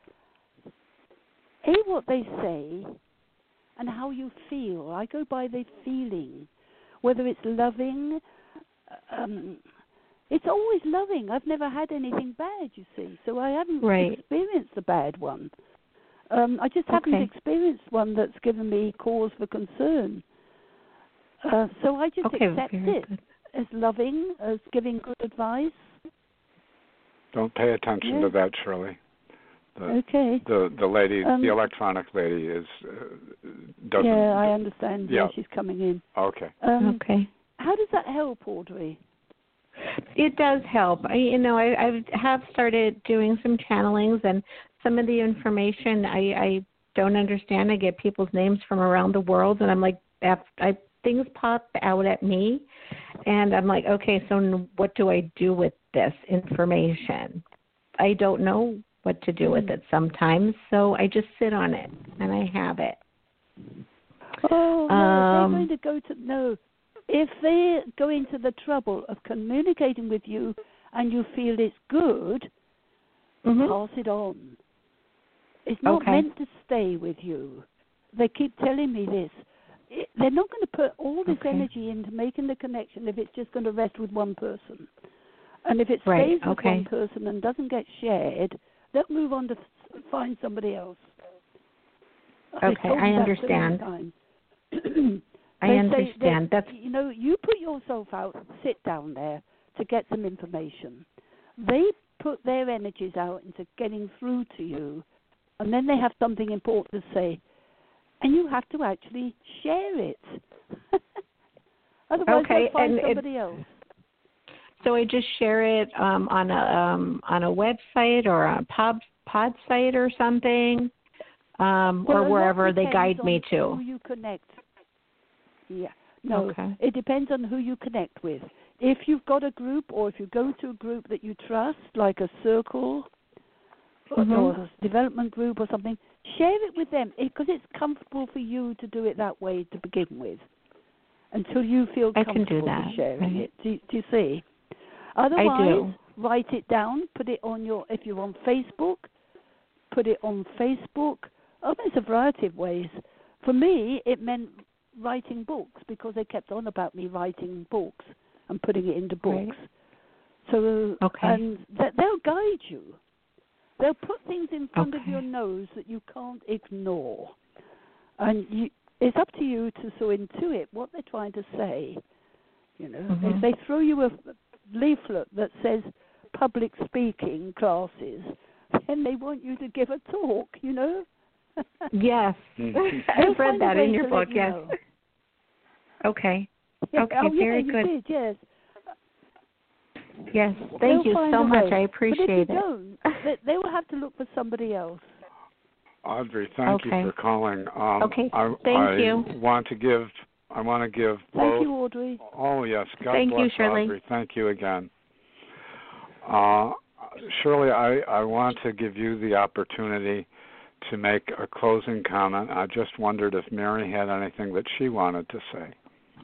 A, what they say, and how you feel. I go by the feeling, whether it's loving. Um, it's always loving. I've never had anything bad, you see, so I haven't Right. experienced a bad one. Um, I just haven't Okay. experienced one that's given me cause for concern. Uh, so I just Okay, accept very it good. as loving, as giving good advice. Don't pay attention Yeah. to that, Shirley. The, Okay. the the lady, Um, the electronic lady, is uh, doesn't. Yeah, I understand. Yeah, Yeah. she's coming in. Okay. Um, Okay. How does that help, Audrey? It does help. I, you know, I, I have started doing some channelings, and some of the information I, I don't understand. I get people's names from around the world, and I'm like, I, things pop out at me, and I'm like, okay, so what do I do with this information? I don't know what to do with Mm. it sometimes, so I just sit on it, and I have it. Oh, no, Um, they're going to go to, no. If they're going to the trouble of communicating with you and you feel it's good, Mm-hmm. pass it on. It's not Okay. meant to stay with you. They keep telling me this. It, they're not going to put all this Okay. energy into making the connection if it's just going to rest with one person. And if it Right, stays with okay. one person and doesn't get shared, they'll move on to f- find somebody else. I've Okay, told I them that so many understand. times. I They say understand. that, That's you know, you put yourself out, sit down there to get some information. They put their energies out into getting through to you, and then they have something important to say, and you have to actually share it. Otherwise, Okay, they'll find and it- somebody else. So I just share it um, on a um, on a website or a pod pod site or something, um, well, or wherever they guide on me to. Who you connect? Yeah. No, okay. It depends on who you connect with. If you've got a group, or if you go to a group that you trust, like a circle mm-hmm. or a development group or something, share it with them because it's comfortable for you to do it that way to begin with. Until you feel I comfortable can do that, with sharing right? it. Do, do you see? Otherwise, I do. write it down. Put it on your. If you're on Facebook, put it on Facebook. Oh, there's a variety of ways. For me, it meant writing books because they kept on about me writing books and putting it into books. Right. So, okay. and th- they'll guide you. They'll put things in front okay. of your nose that you can't ignore, and you. It's up to you to so intuit what they're trying to say. You know, mm-hmm. if they throw you a leaflet that says public speaking classes, then they want you to give a talk. You know. Yes, I've read that in your book. You yes. know. Okay. Yeah. Okay. Oh, very yeah, good. You did, yes. Yes. Thank They'll you find so a much. way. I appreciate but if you it. Don't, they, they will have to look for somebody else. Audrey, thank okay. you for calling. Um, okay. I, Thank I you. want to give. I want to give. Thank both, you, Audrey. Oh yes, God Thank bless you, Shirley. Audrey. Thank you again. Uh, Shirley, I, I want to give you the opportunity to make a closing comment. I just wondered if Mary had anything that she wanted to say.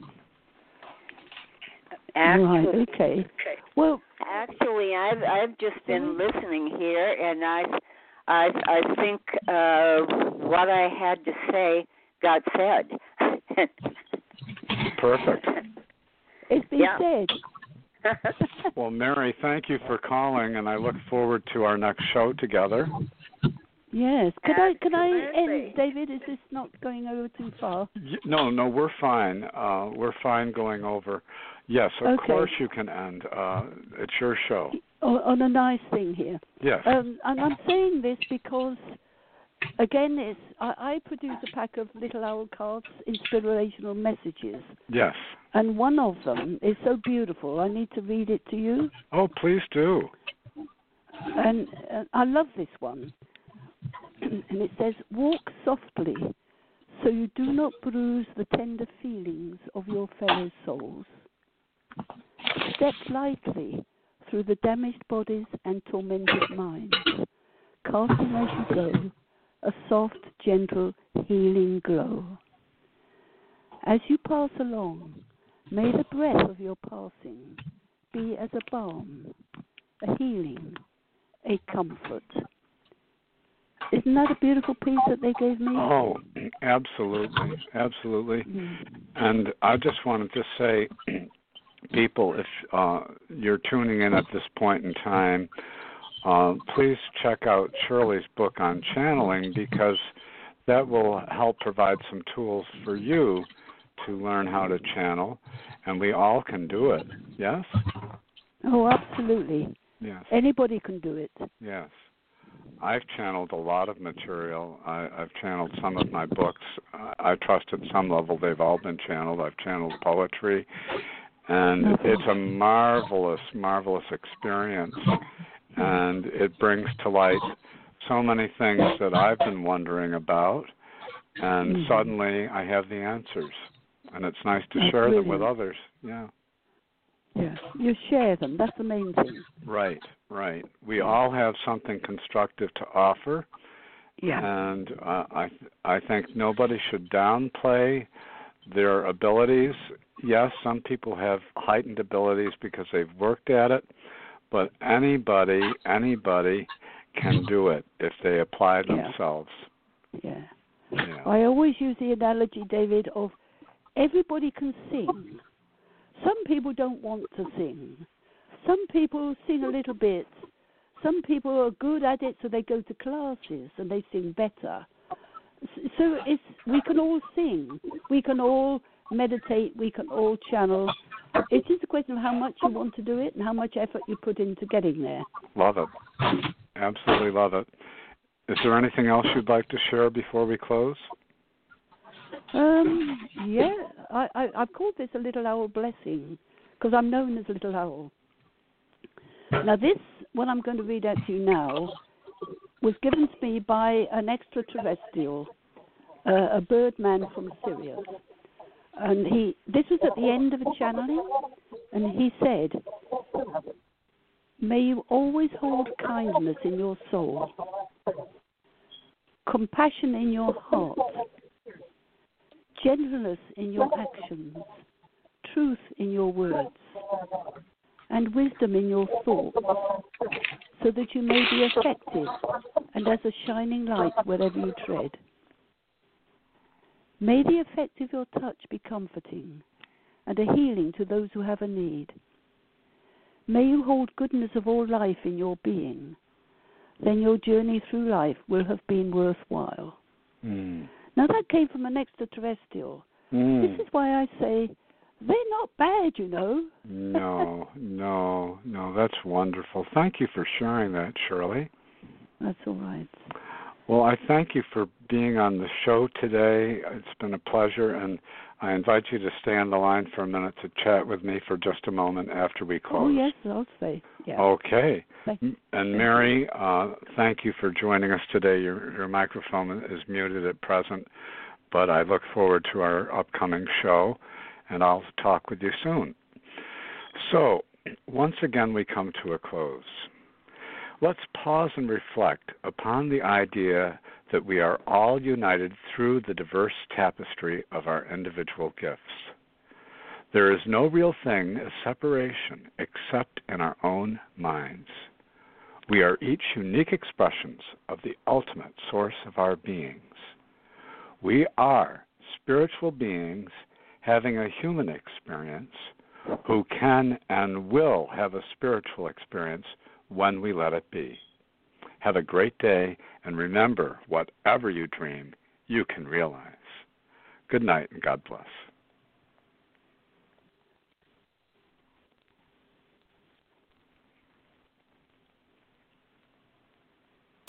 Actually, right, okay. Well, actually, I've I've just been listening here, and I, I, I think uh, what I had to say got said. Perfect. It's been yeah. said. Well, Mary, thank you for calling, and I look forward to our next show together. Yes. Could I could I Absolutely. end, David? Is this not going over too far? No, no, we're fine. Uh, we're fine going over. Yes, of Okay. course you can end. Uh, it's your show. On, on a nice thing here. Yes. Um, and I'm saying this because, again, it's I, I produce a pack of Little Owl cards, inspirational messages. Yes. And one of them is so beautiful. I need to read it to you. Oh, please do. And uh, I love this one. And it says, walk softly so you do not bruise the tender feelings of your fellow souls. Step lightly through the damaged bodies and tormented minds, casting as you go a soft, gentle, healing glow. As you pass along, may the breath of your passing be as a balm, a healing, a comfort. Isn't that a beautiful piece that they gave me? Oh, absolutely, absolutely. Mm. And I just wanted to say, people, if uh, you're tuning in at this point in time, uh, please check out Shirley's book on channeling, because that will help provide some tools for you to learn how to channel, and we all can do it. Yes? Oh, absolutely. Yes. Anybody can do it. Yes. I've channeled a lot of material. I, I've channeled some of my books. I, I trust at some level they've all been channeled. I've channeled poetry, and Okay. it's a marvelous, marvelous experience, and it brings to light so many things that I've been wondering about, and Mm-hmm. suddenly I have the answers, and it's nice to That's share them with brilliant. others. Yeah. Yeah, you share them. That's the main thing. Right, right. We all have something constructive to offer, Yeah. and uh, I th- I think nobody should downplay their abilities. Yes, some people have heightened abilities because they've worked at it, but anybody, anybody can do it if they apply Yeah. themselves. Yeah. Yeah. I always use the analogy, David, of everybody can sing. Some people don't want to sing. Some people sing a little bit. Some people are good at it, so they go to classes and they sing better. So it's we can all sing. We can all meditate. We can all channel. It is a question of how much you want to do it and how much effort you put into getting there. Love it. Absolutely love it. Is there anything else you'd like to share before we close? Um, yeah, I, I, I've called this a Little Owl blessing because I'm known as Little Owl. Now, this, what I'm going to read out to you now, was given to me by an extraterrestrial, uh, a birdman from Sirius. And he, this was at the end of a channeling, and he said, "May you always hold kindness in your soul, compassion in your heart, gentleness in your actions, truth in your words, and wisdom in your thoughts, so that you may be effective and as a shining light wherever you tread. May the effect of your touch be comforting and a healing to those who have a need. May you hold goodness of all life in your being. Then your journey through life will have been worthwhile." Mm. Now that came from an extraterrestrial. Mm. This is why I say they're not bad, you know. No, no, no, that's wonderful. Thank you for sharing that, Shirley. That's all right. Well, I thank you for being on the show today. It's been a pleasure, and I invite you to stay on the line for a minute to chat with me for just a moment after we close. Oh, yes, I'll stay. Yeah. Okay. Thank and Mary, uh, thank you for joining us today. Your, your microphone is muted at present, but I look forward to our upcoming show, and I'll talk with you soon. So, once again, we come to a close. Let's pause and reflect upon the idea that we are all united through the diverse tapestry of our individual gifts. There is no real thing as separation except in our own minds. We are each unique expressions of the ultimate source of our beings. We are spiritual beings having a human experience who can and will have a spiritual experience when we let it be. Have a great day, and remember, whatever you dream, you can realize. Good night, and God bless.